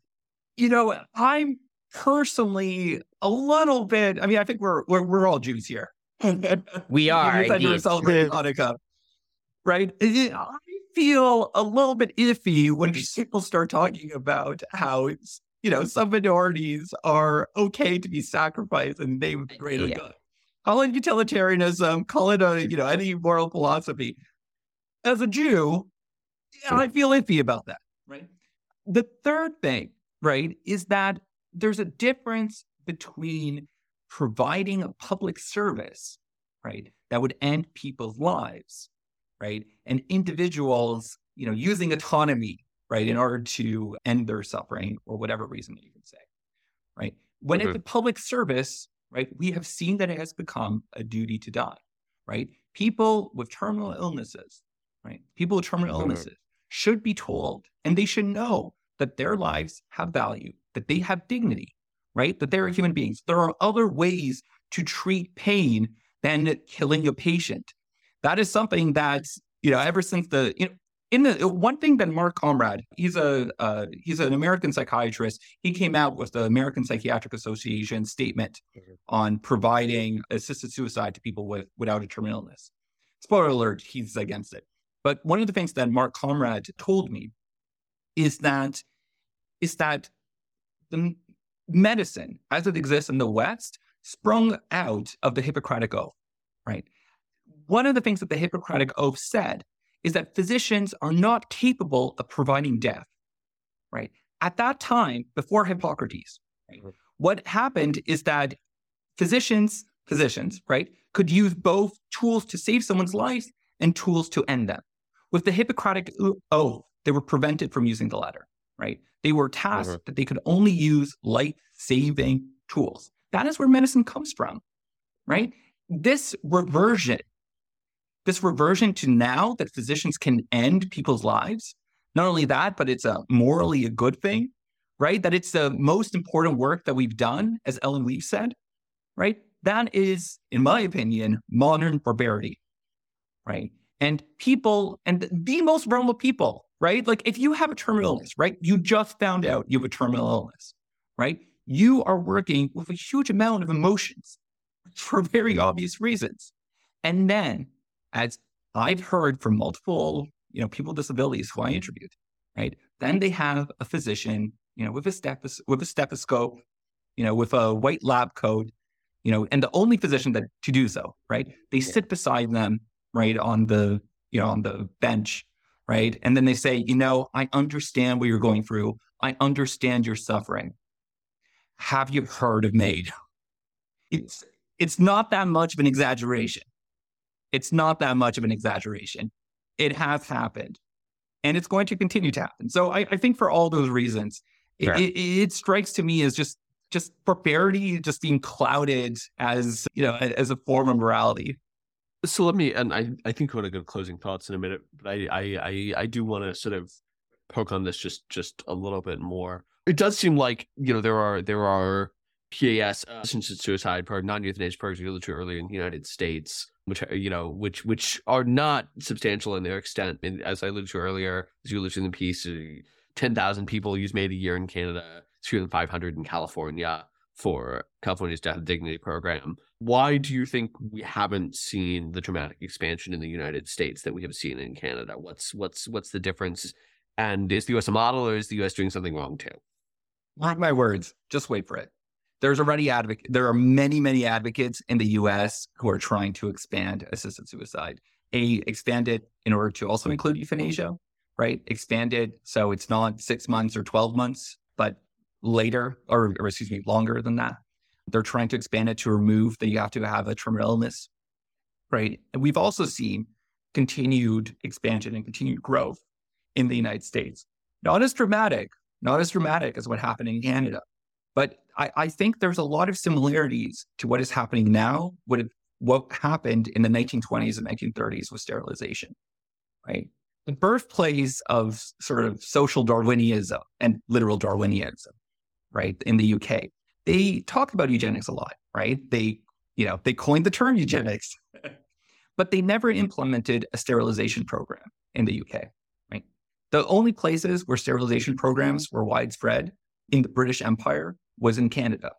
I'm personally a little bit, I mean, I think we're all Jews here. We are. You're celebrating Hanukkah, right? I feel a little bit iffy when people start talking about how some minorities are okay to be sacrificed in the name of the greater good. Call it utilitarianism, call it any moral philosophy. As a Jew, I feel iffy about that, right? The third thing, right, is that there's a difference between providing a public service, right, that would end people's lives, right, and individuals, using autonomy, right, in order to end their suffering or whatever reason that you can say, right? When it's a public service, right, we have seen that it has become a duty to die, right? People with terminal illnesses, right, should be told, and they should know that their lives have value, that they have dignity, right, that they're human beings. There are other ways to treat pain than killing a patient. That is something that, ever since one thing that Mark Comrade, he's an American psychiatrist. He came out with the American Psychiatric Association statement on providing assisted suicide to people without a terminal illness. Spoiler alert, he's against it. But one of the things that Mark Comrade told me is that the medicine, as it exists in the West, sprung out of the Hippocratic Oath, right? One of the things that the Hippocratic Oath said is that physicians are not capable of providing death, right? At that time, before Hippocrates, right, what happened is that physicians, right, could use both tools to save someone's life and tools to end them. With the Hippocratic Oath, they were prevented from using the latter, right? They were tasked that they could only use life-saving tools. That is where medicine comes from, right? This reversion to now that physicians can end people's lives, not only that, but it's morally a good thing, right? That it's the most important work that we've done, as Ellen Leaf said, right? That is, in my opinion, modern barbarity, right? And the most vulnerable people, right? Like, if you have a terminal illness, right? You just found out you have a terminal illness, right? You are working with a huge amount of emotions for very obvious reasons. And then, as I've heard from multiple, people with disabilities who I interviewed, right? Then they have a physician, with a stethoscope, with a white lab coat, and the only physician to do so, right? They sit beside them, right, on the bench, right? And then they say, I understand what you're going through. I understand your suffering. Have you heard of MAID? It's not that much of an exaggeration. It's not that much of an exaggeration. It has happened. And it's going to continue to happen. So I think for all those reasons, sure. it strikes to me as just prosperity just being clouded as, as a form of morality. So let me, and I think we're going to go to closing thoughts in a minute, but I do want to sort of poke on this just a little bit more. It does seem like, there are PAS, assisted suicide program, non-euthanasia programs you alluded to earlier in the United States, which are not substantial in their extent. And as I alluded to earlier, as you alluded to in the piece, 10,000 people use MAID a year in Canada, 2,500 in California for California's Death with Dignity program. Why do you think we haven't seen the dramatic expansion in the United States that we have seen in Canada? What's the difference? And is the U.S. a model, or is the U.S. doing something wrong too? Mark my words. Just wait for it. There are many, many advocates in the U.S. who are trying to expand assisted suicide. Expanded in order to also include euthanasia, right? Expanded so it's not 6 months or 12 months, but later, or longer than that. They're trying to expand it to remove that you have to have a terminal illness, right? And we've also seen continued expansion and continued growth in the United States. Not as dramatic as what happened in Canada. But I think there's a lot of similarities to what is happening now, what happened in the 1920s and 1930s with sterilization, right? The birthplace of sort of social Darwinism and literal Darwinism, right, in the UK. They talk about eugenics a lot, right? They coined the term eugenics, but they never implemented a sterilization program in the UK, right? The only places where sterilization programs were widespread in the British Empire was in Canada.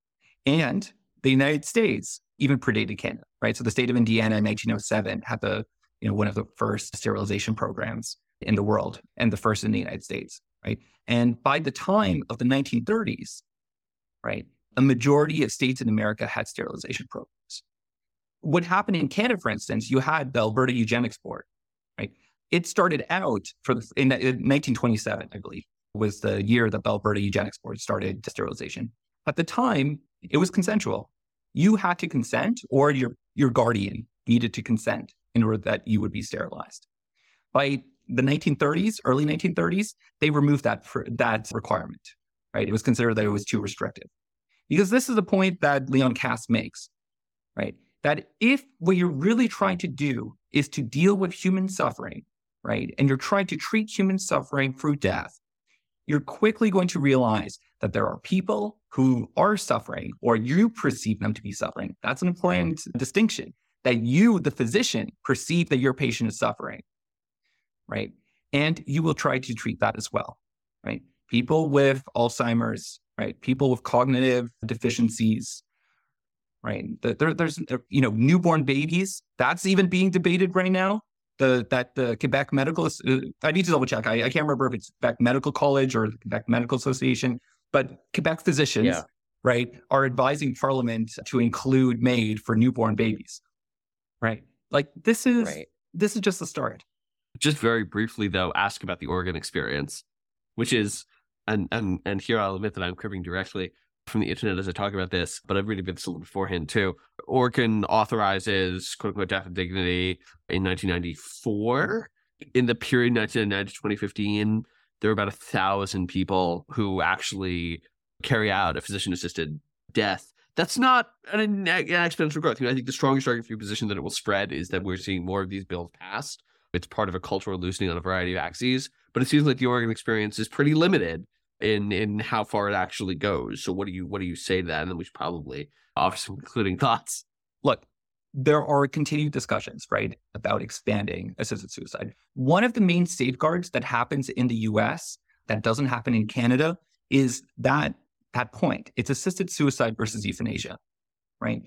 And the United States even predated Canada, right? So the state of Indiana in 1907 had one of the first sterilization programs in the world and the first in the United States, right? And by the time of the 1930s, right, a majority of states in America had sterilization programs. What happened in Canada, for instance, you had the Alberta Eugenics Board, right? It started out in 1927, I believe, was the year that the Alberta Eugenics Board started sterilization. At the time, it was consensual. You had to consent, or your guardian needed to consent in order that you would be sterilized. By the 1930s, early 1930s, they removed that requirement, right? It was considered that it was too restrictive. Because this is the point that Leon Kass makes, right? That if what you're really trying to do is to deal with human suffering, right? And you're trying to treat human suffering through death, you're quickly going to realize that there are people who are suffering, or you perceive them to be suffering. That's an important distinction, that you, the physician, perceive that your patient is suffering, right? And you will try to treat that as well, right? People with Alzheimer's, right? People with cognitive deficiencies, right? There's newborn babies. That's even being debated right now. The Quebec Medical, I need to double check. I can't remember if it's Quebec Medical College or the Quebec Medical Association, but Quebec physicians, right, are advising Parliament to include MAID for newborn babies, right? Like this is just the start. Just very briefly though, ask about the Oregon experience, which is, and here I'll admit that I'm cribbing directly from the internet as I talk about this, but I've really been this a little beforehand too. Oregon authorizes quote unquote death with dignity in 1994. In the period 1990 to 2015, there were about 1,000 people who actually carry out a physician-assisted death. That's not an exponential growth. I think the strongest argument for your position that it will spread is that we're seeing more of these bills passed. It's part of a cultural loosening on a variety of axes, but it seems like the Oregon experience is pretty limited in how far it actually goes. So what do you say to that? And then we should probably offer some concluding thoughts. Look, there are continued discussions, right, about expanding assisted suicide. One of the main safeguards that happens in the US that doesn't happen in Canada is that point. It's assisted suicide versus euthanasia, right?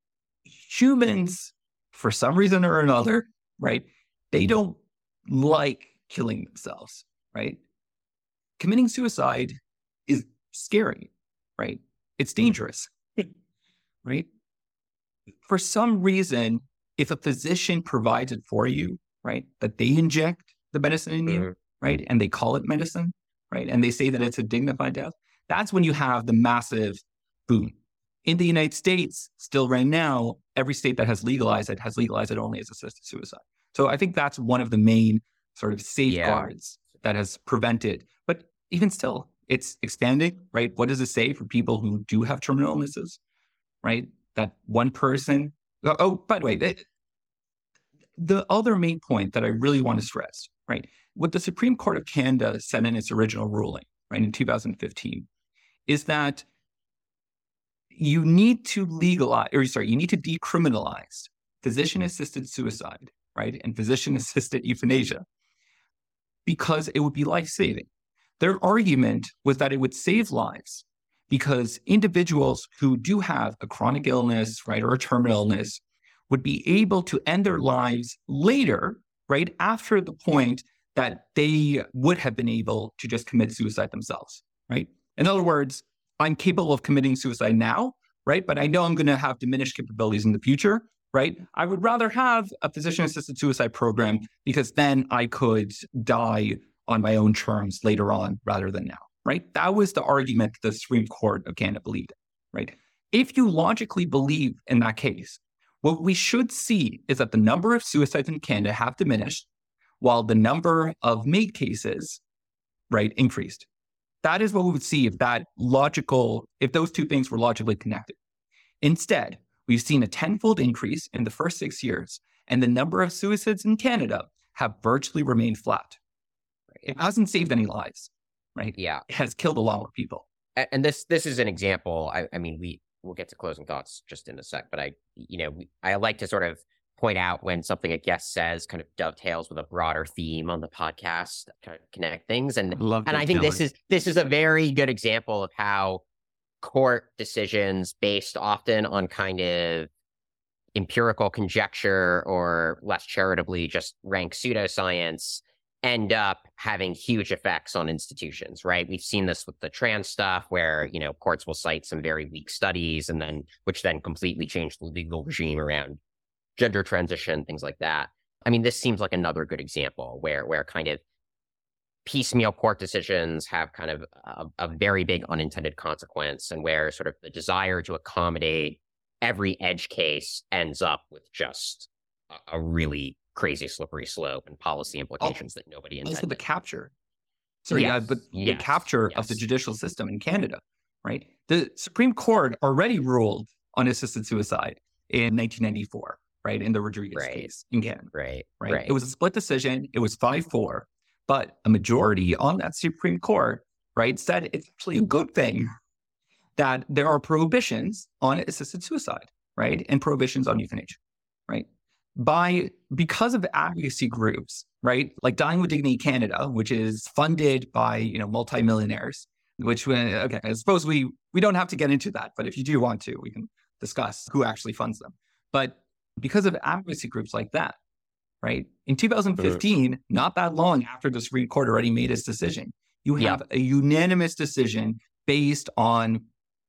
Humans, for some reason or another, right, they don't like killing themselves, right? Committing suicide is scary, right? It's dangerous, right? For some reason, if a physician provides it for you, right, that they inject the medicine in you, right, and they call it medicine, right, and they say that it's a dignified death, that's when you have the massive boom. In the United States, still right now, every state that has legalized it only as assisted suicide. So I think that's one of the main sort of safeguards that has prevented. But even still, it's expanding, right? What does it say for people who do have terminal illnesses, right? That one person. Oh, by the way, the other main point that I really want to stress, right? What the Supreme Court of Canada said in its original ruling, right, in 2015, is that you need to decriminalize physician-assisted suicide, right, and physician-assisted euthanasia, because it would be life-saving. Their argument was that it would save lives because individuals who do have a chronic illness, right, or a terminal illness would be able to end their lives later, right, after the point that they would have been able to just commit suicide themselves, right? In other words, I'm capable of committing suicide now, right? But I know I'm going to have diminished capabilities in the future, right? I would rather have a physician-assisted suicide program because then I could die on my own terms later on rather than now, right? That was the argument the Supreme Court of Canada believed in, right? If you logically believe in that case, what we should see is that the number of suicides in Canada have diminished while the number of MAID cases, right, increased. That is what we would see if those two things were logically connected. Instead, we've seen a tenfold increase in the first 6 years, and the number of suicides in Canada have virtually remained flat. It hasn't saved any lives, right? Yeah. It has killed a lot more people. And this is an example. I mean, we'll get to closing thoughts just in a sec, but I like to sort of point out when something a guest says kind of dovetails with a broader theme on the podcast, kind of connect things. And I think this is a very good example of how court decisions based often on kind of empirical conjecture or less charitably just rank pseudoscience end up having huge effects on institutions, right? We've seen this with the trans stuff where, courts will cite some very weak studies which then completely change the legal regime around gender transition, things like that. I mean, this seems like another good example where kind of piecemeal court decisions have kind of a very big unintended consequence, and where sort of the desire to accommodate every edge case ends up with just a really crazy slippery slope and policy implications that nobody intended. Also the capture. The capture of the judicial system in Canada, right? The Supreme Court already ruled on assisted suicide in 1994, right? In the Rodriguez case in Canada. Right. It was a split decision. It was 5-4, but a majority on that Supreme Court, right, said it's actually a good thing that there are prohibitions on assisted suicide, right? And prohibitions on euthanasia, right? Because of advocacy groups, right? Like Dying with Dignity Canada, which is funded by, multimillionaires, which, okay, I suppose we don't have to get into that, but if you do want to, we can discuss who actually funds them. But because of advocacy groups like that, right? In 2015, not that long after the Supreme Court already made its decision, you have a unanimous decision based on,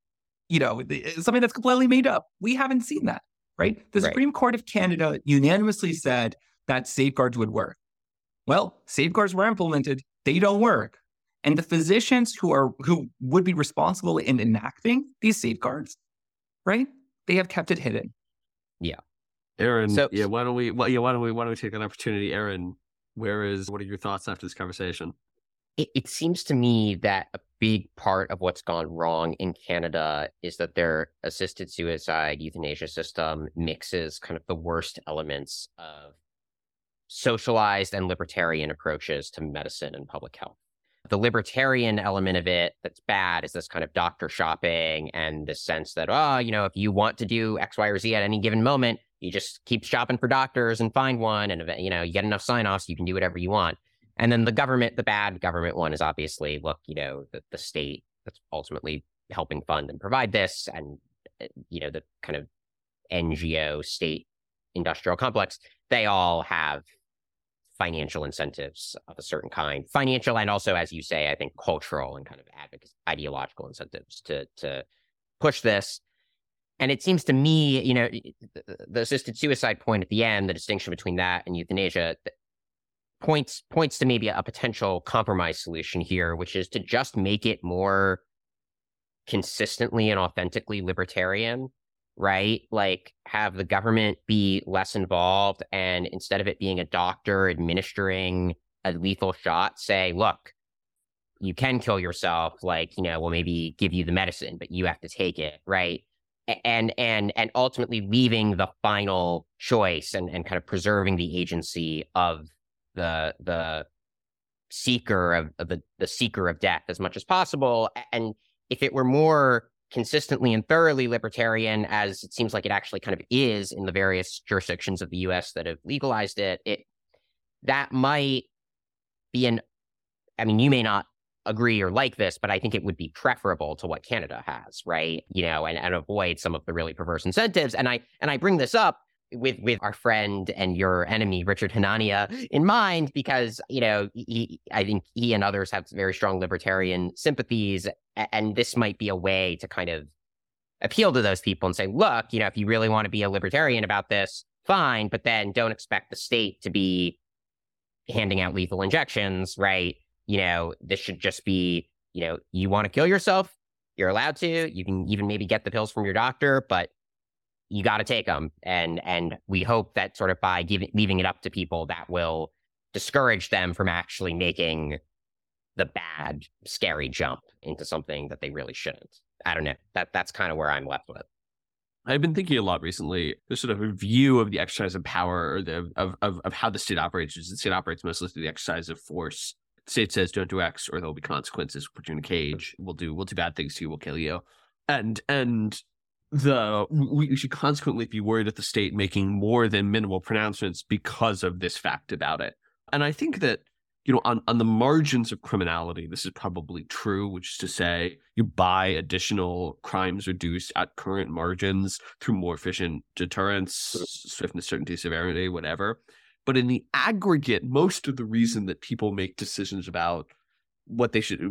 something that's completely made up. We haven't seen that, right? The Supreme Court of Canada unanimously said that safeguards would work. Well, safeguards were implemented. They don't work. And the physicians who would be responsible in enacting these safeguards, right? They have kept it hidden. Yeah. Aaron, why don't we take an opportunity? Aaron, what are your thoughts after this conversation? It seems to me that a big part of what's gone wrong in Canada is that their assisted suicide euthanasia system mixes kind of the worst elements of socialized and libertarian approaches to medicine and public health. The libertarian element of it that's bad is this kind of doctor shopping and this sense that, if you want to do X, Y, or Z at any given moment, you just keep shopping for doctors and find one. And, you get enough sign-offs, you can do whatever you want. And then the bad government one is obviously, look, the state that's ultimately helping fund and provide this, and, the kind of NGO state industrial complex, they all have financial incentives of a certain kind, financial and also, as you say, I think cultural and kind of ideological incentives to push this. And it seems to me, the assisted suicide point at the end, the distinction between that and euthanasia, points to maybe a potential compromise solution here, which is to just make it more consistently and authentically libertarian, right? Like have the government be less involved, and instead of it being a doctor administering a lethal shot, say, look, you can kill yourself, like, we'll maybe give you the medicine, but you have to take it, right? And ultimately leaving the final choice and kind of preserving the agency of the seeker of the seeker of death as much as possible. And if it were more consistently and thoroughly libertarian, as it seems like it actually kind of is in the various jurisdictions of the US that have legalized it, that might be you may not agree or like this, but I think it would be preferable to what Canada has, right? And avoid some of the really perverse incentives. And I bring this up with our friend and your enemy, Richard Hanania, in mind, because, I think he and others have very strong libertarian sympathies. And this might be a way to kind of appeal to those people and say, look, if you really want to be a libertarian about this, fine, but then don't expect the state to be handing out lethal injections, right? This should just be, you want to kill yourself, you're allowed to. You can even maybe get the pills from your doctor, but you got to take them. And we hope that sort of by leaving it up to people, that will discourage them from actually making the bad, scary jump into something that they really shouldn't. I don't know. That's kind of where I'm left with. I've been thinking a lot recently. There's sort of a view of the exercise of power, or of how the state operates. The state operates mostly through the exercise of force. The state says, don't do X, or there'll be consequences. We'll put you in a cage. We'll do bad things to you. We'll kill you. And we should consequently be worried at the state making more than minimal pronouncements because of this fact about it. And I think that, on the margins of criminality, this is probably true, which is to say you buy additional crimes reduced at current margins through more efficient deterrence, swiftness, certainty, severity, whatever. But in the aggregate, most of the reason that people make decisions about when they should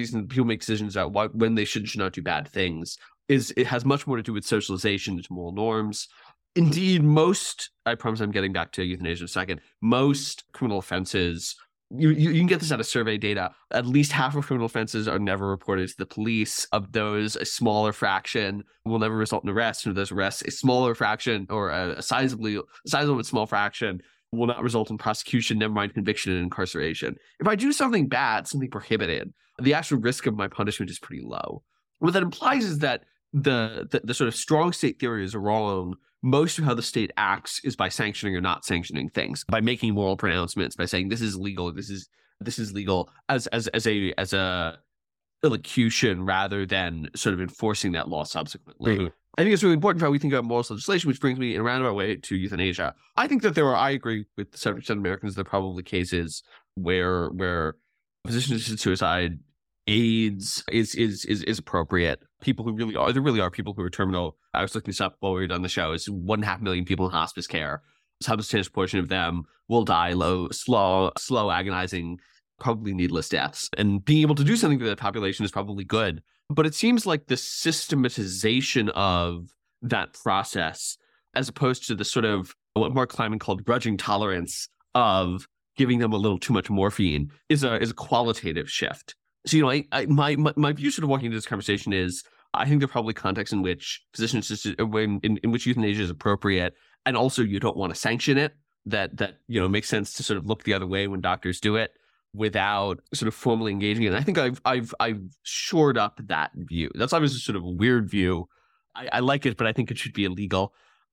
not do bad things is it has much more to do with socialization to moral norms. Indeed, I promise I'm getting back to euthanasia in a second, most criminal offenses, you can get this out of survey data, at least half of criminal offenses are never reported to the police. Of those, a smaller fraction will never result in arrest. And of those arrests, a smaller fraction, or a sizable but small fraction, will not result in prosecution, never mind conviction and incarceration. If I do something bad, something prohibited, the actual risk of my punishment is pretty low. What that implies is that the sort of strong state theory is wrong. Most of how the state acts is by sanctioning or not sanctioning things, by making moral pronouncements, by saying this is legal, this is legal as a elocution rather than sort of enforcing that law subsequently. Mm-hmm. I think it's really important for how we think about moral legislation, which brings me in a roundabout way to euthanasia. I think that I agree with 70% of Americans, there are probably cases where physician-assisted suicide aids is appropriate. People who there really are people who are terminal. I was looking this up while we were on the show. It's 1.5 million people in hospice care. A substantial portion of them will die slow, agonizing, probably needless deaths. And being able to do something for that population is probably good. But it seems like the systematization of that process, as opposed to the sort of what Mark Kleiman called grudging tolerance of giving them a little too much morphine, is a qualitative shift. So, my view sort of walking into this conversation is, I think there are probably contexts in which physician-assisted, in which euthanasia is appropriate, and also you don't want to sanction it. That makes sense to sort of look the other way when doctors do it without sort of formally engaging it. And I think I've shored up that view. That's obviously sort of a weird view. I like it, but I think it should be illegal.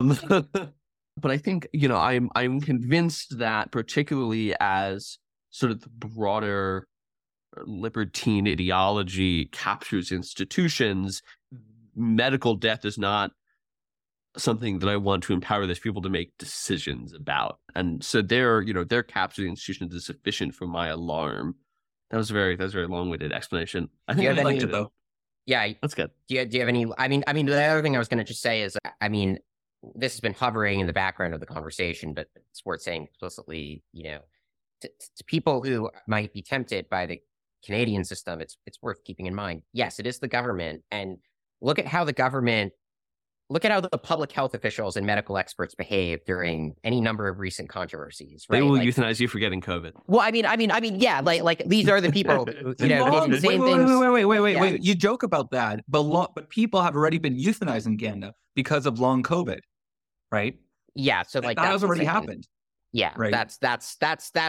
But I think I'm convinced that, particularly as sort of the broader libertine ideology captures institutions, medical death is not something that I want to empower those people to make decisions about. And so their capture the institutions is sufficient for my alarm. That was a very long-winded explanation. I think I liked it though. Yeah, that's good. Do you have any? I mean, the other thing I was going to just say is, this has been hovering in the background of the conversation, but it's worth saying explicitly. To people who might be tempted by the Canadian system, it's worth keeping in mind. Yes, it is the government, and look at how the government look at how the public health officials and medical experts behave during any number of recent controversies. Right? They will euthanize you for getting COVID. Well, I mean, yeah, like these are the people who, did the same things. Wait. You joke about that, but people have already been euthanized in Canada because of long COVID, right? Yeah, so like that has already happened. Yeah, right. That's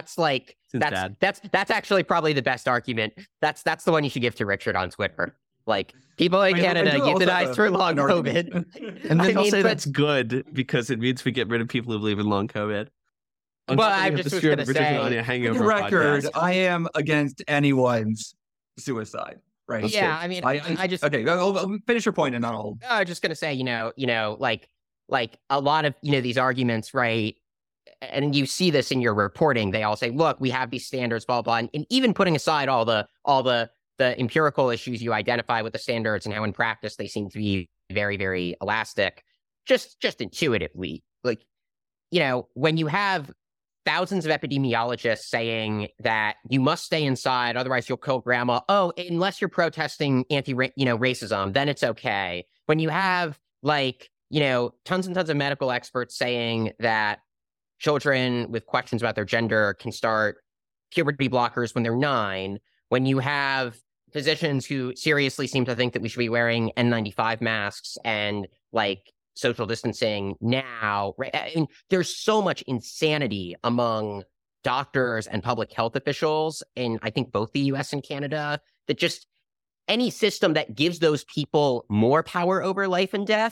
actually probably the best argument. That's the one you should give to Richard on Twitter. Like, people in Canada euthanized for long COVID. And then I'll say that's good because it means we get rid of people who believe in long COVID. Well, I'm just going to say, for the record, I am against anyone's suicide. Right. That's yeah, good. I mean, I just okay. Finish your point, and I'll. I was just going to say, like a lot of these arguments, right? And you see this in your reporting. They all say, "Look, we have these standards, blah blah," and even putting aside all the empirical issues you identify with the standards and how in practice they seem to be very, very elastic, just intuitively, like, when you have thousands of epidemiologists saying that you must stay inside, otherwise you'll kill grandma. Oh, unless you're protesting racism, then it's okay. When you have tons and tons of medical experts saying that children with questions about their gender can start puberty blockers when they're 9, when you have physicians who seriously seem to think that we should be wearing N95 masks and social distancing now, right? I mean, there's so much insanity among doctors and public health officials in, I think, both the US and Canada, that just any system that gives those people more power over life and death,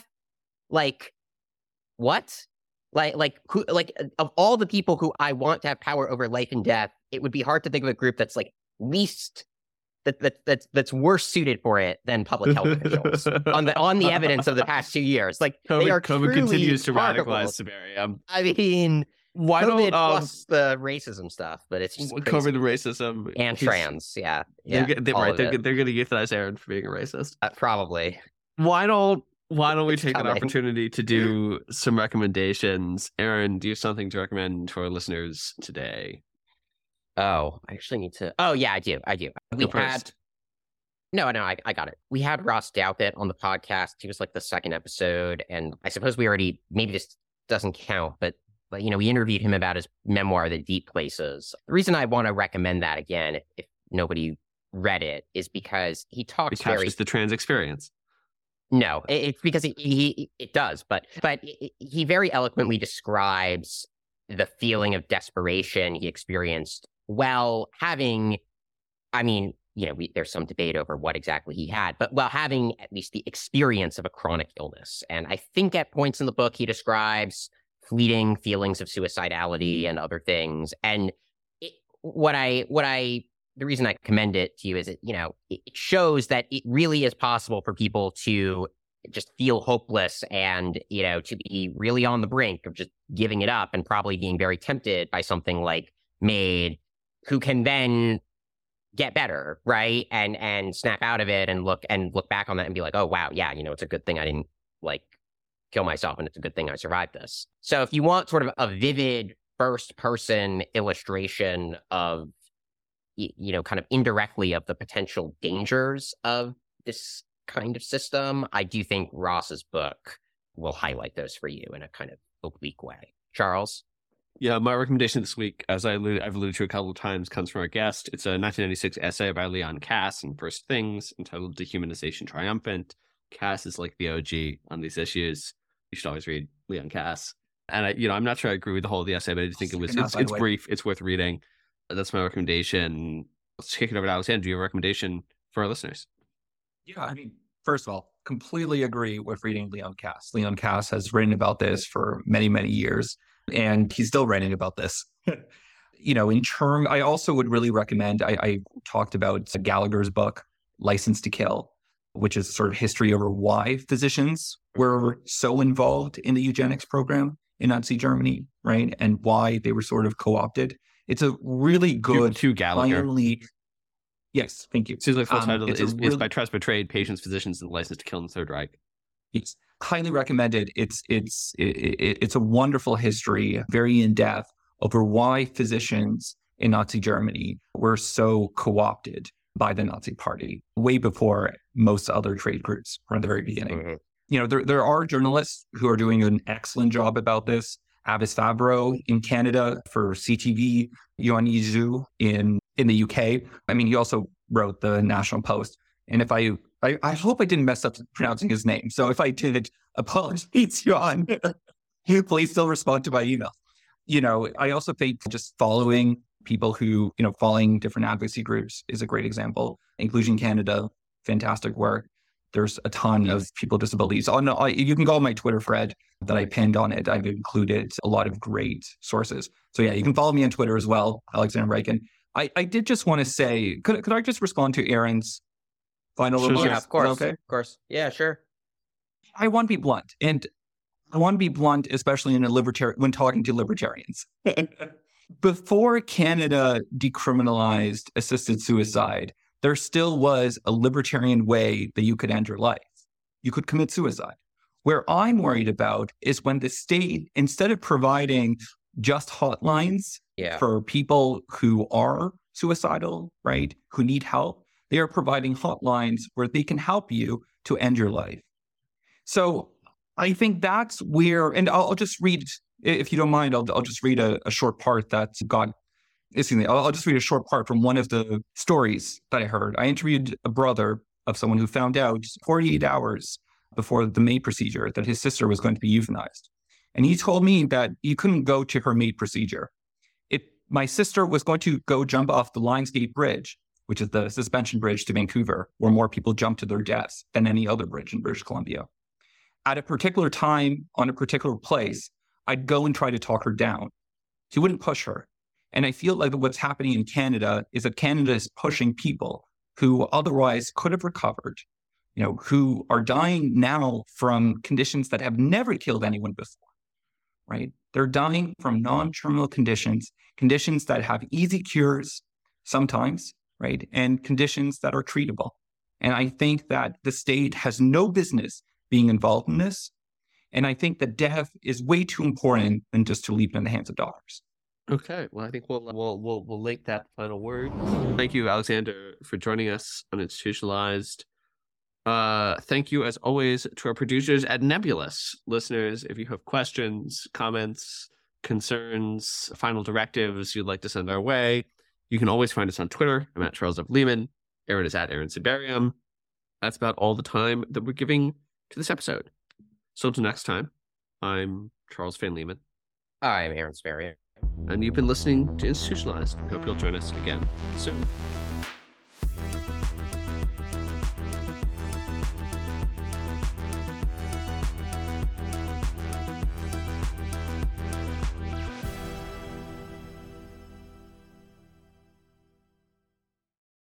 what? Who, of all the people who I want to have power over life and death, it would be hard to think of a group that's least that's worse suited for it than public health officials on the evidence of the past 2 years. COVID continues to radicalize severity. I mean, why COVID plus the racism stuff, but it's just COVID and racism and trans. Yeah, they're going to euthanize Aaron for being a racist. Probably. Why don't we take an opportunity to do some recommendations? Aaron, do you have something to recommend to our listeners today? Oh, I actually need to. Oh, yeah, I do. We had. No, I got it. We had Ross Douthat on the podcast. He was the second episode. And I suppose we already, maybe this doesn't count, but we interviewed him about his memoir, The Deep Places. The reason I want to recommend that again, if nobody read it, is because he talks the trans experience. No, it's because it does, but he very eloquently describes the feeling of desperation he experienced while having, there's some debate over what exactly he had, but while having at least the experience of a chronic illness. And I think at points in the book, he describes fleeting feelings of suicidality and other things. And the reason I commend it to you is it shows that it really is possible for people to just feel hopeless and, to be really on the brink of just giving it up and probably being very tempted by something like MAID, who can then get better, right? And snap out of it and look back on that and be like, oh, wow, yeah, it's a good thing I didn't kill myself, and it's a good thing I survived this. So if you want sort of a vivid first person illustration of, kind of indirectly of the potential dangers of this kind of system, I do think Ross's book will highlight those for you in a kind of oblique way. Charles? Yeah, my recommendation this week, as I've alluded to a couple of times, comes from our guest. It's a 1996 essay by Leon Kass in First Things entitled Dehumanization Triumphant. Kass is the OG on these issues. You should always read Leon Kass. And I'm not sure I agree with the whole of the essay, but I just think it's brief. It's worth reading. That's my recommendation. Let's kick it over to Alexander. Do you have a recommendation for our listeners? Yeah, first of all, completely agree with reading Leon Kass. Leon Kass has written about this for many, many years, and he's still writing about this. I also would really recommend, I talked about Gallagher's book, License to Kill, which is sort of history over why physicians were so involved in the eugenics program in Nazi Germany, right? And why they were sort of co-opted. It's a really good... To Gallagher. Yes, thank you. Seems like full title is By Trust Betrayed, Patients, Physicians, and the License to Kill in the Third Reich. Yes, highly recommended. It's a wonderful history, very in-depth, over why physicians in Nazi Germany were so co-opted by the Nazi Party way before most other trade groups from the very beginning. Mm-hmm. there are journalists who are doing an excellent job about this. Avis Fabro in Canada for CTV, Yuan Zhu in the UK. I mean, he also wrote the National Post. And if I hope I didn't mess up pronouncing his name. So if I did, apologies, Yuan. Please still respond to my email. I also think just following people who, following different advocacy groups is a great example. Inclusion Canada, fantastic work. There's a ton of people with disabilities. Oh, no, you can go on my Twitter thread that I pinned on it. I've included a lot of great sources. So yeah, you can follow me on Twitter as well, Alexander Ryken. I did just want to say, could I just respond to Aaron's final remarks? Yeah, of course. Okay. Of course. Yeah, sure. I want to be blunt. And I want to be blunt, especially when talking to libertarians. Before Canada decriminalized assisted suicide, there still was a libertarian way that you could end your life. You could commit suicide. Where I'm worried about is when the state, instead of providing just hotlines for people who are suicidal, right, who need help, they are providing hotlines where they can help you to end your life. So I think that's where, and I'll just read, if you don't mind, I'll just read a short part that I'll just read a short part from one of the stories that I heard. I interviewed a brother of someone who found out 48 hours before the MAID procedure that his sister was going to be euthanized. And he told me that he couldn't go to her MAID procedure. My sister was going to go jump off the Lionsgate Bridge, which is the suspension bridge to Vancouver, where more people jump to their deaths than any other bridge in British Columbia. At a particular time, on a particular place, I'd go and try to talk her down. He wouldn't push her. And I feel like what's happening in Canada is that Canada is pushing people who otherwise could have recovered, who are dying now from conditions that have never killed anyone before, right? They're dying from non-terminal conditions that have easy cures sometimes, right? And conditions that are treatable. And I think that the state has no business being involved in this. And I think that death is way too important than just to leave it in the hands of doctors. Okay, well, I think we'll link that final word. Thank you, Alexander, for joining us on Institutionalized. Thank you, as always, to our producers at Nebulous. Listeners, if you have questions, comments, concerns, final directives you'd like to send our way, you can always find us on Twitter. I'm at Charles F. Lehman. Aaron is at Aaron Sibarium. That's about all the time that we're giving to this episode. So until next time, I'm Charles Van Lehman. I'm Aaron Sibarium. And you've been listening to Institutionalized. We hope you'll join us again soon.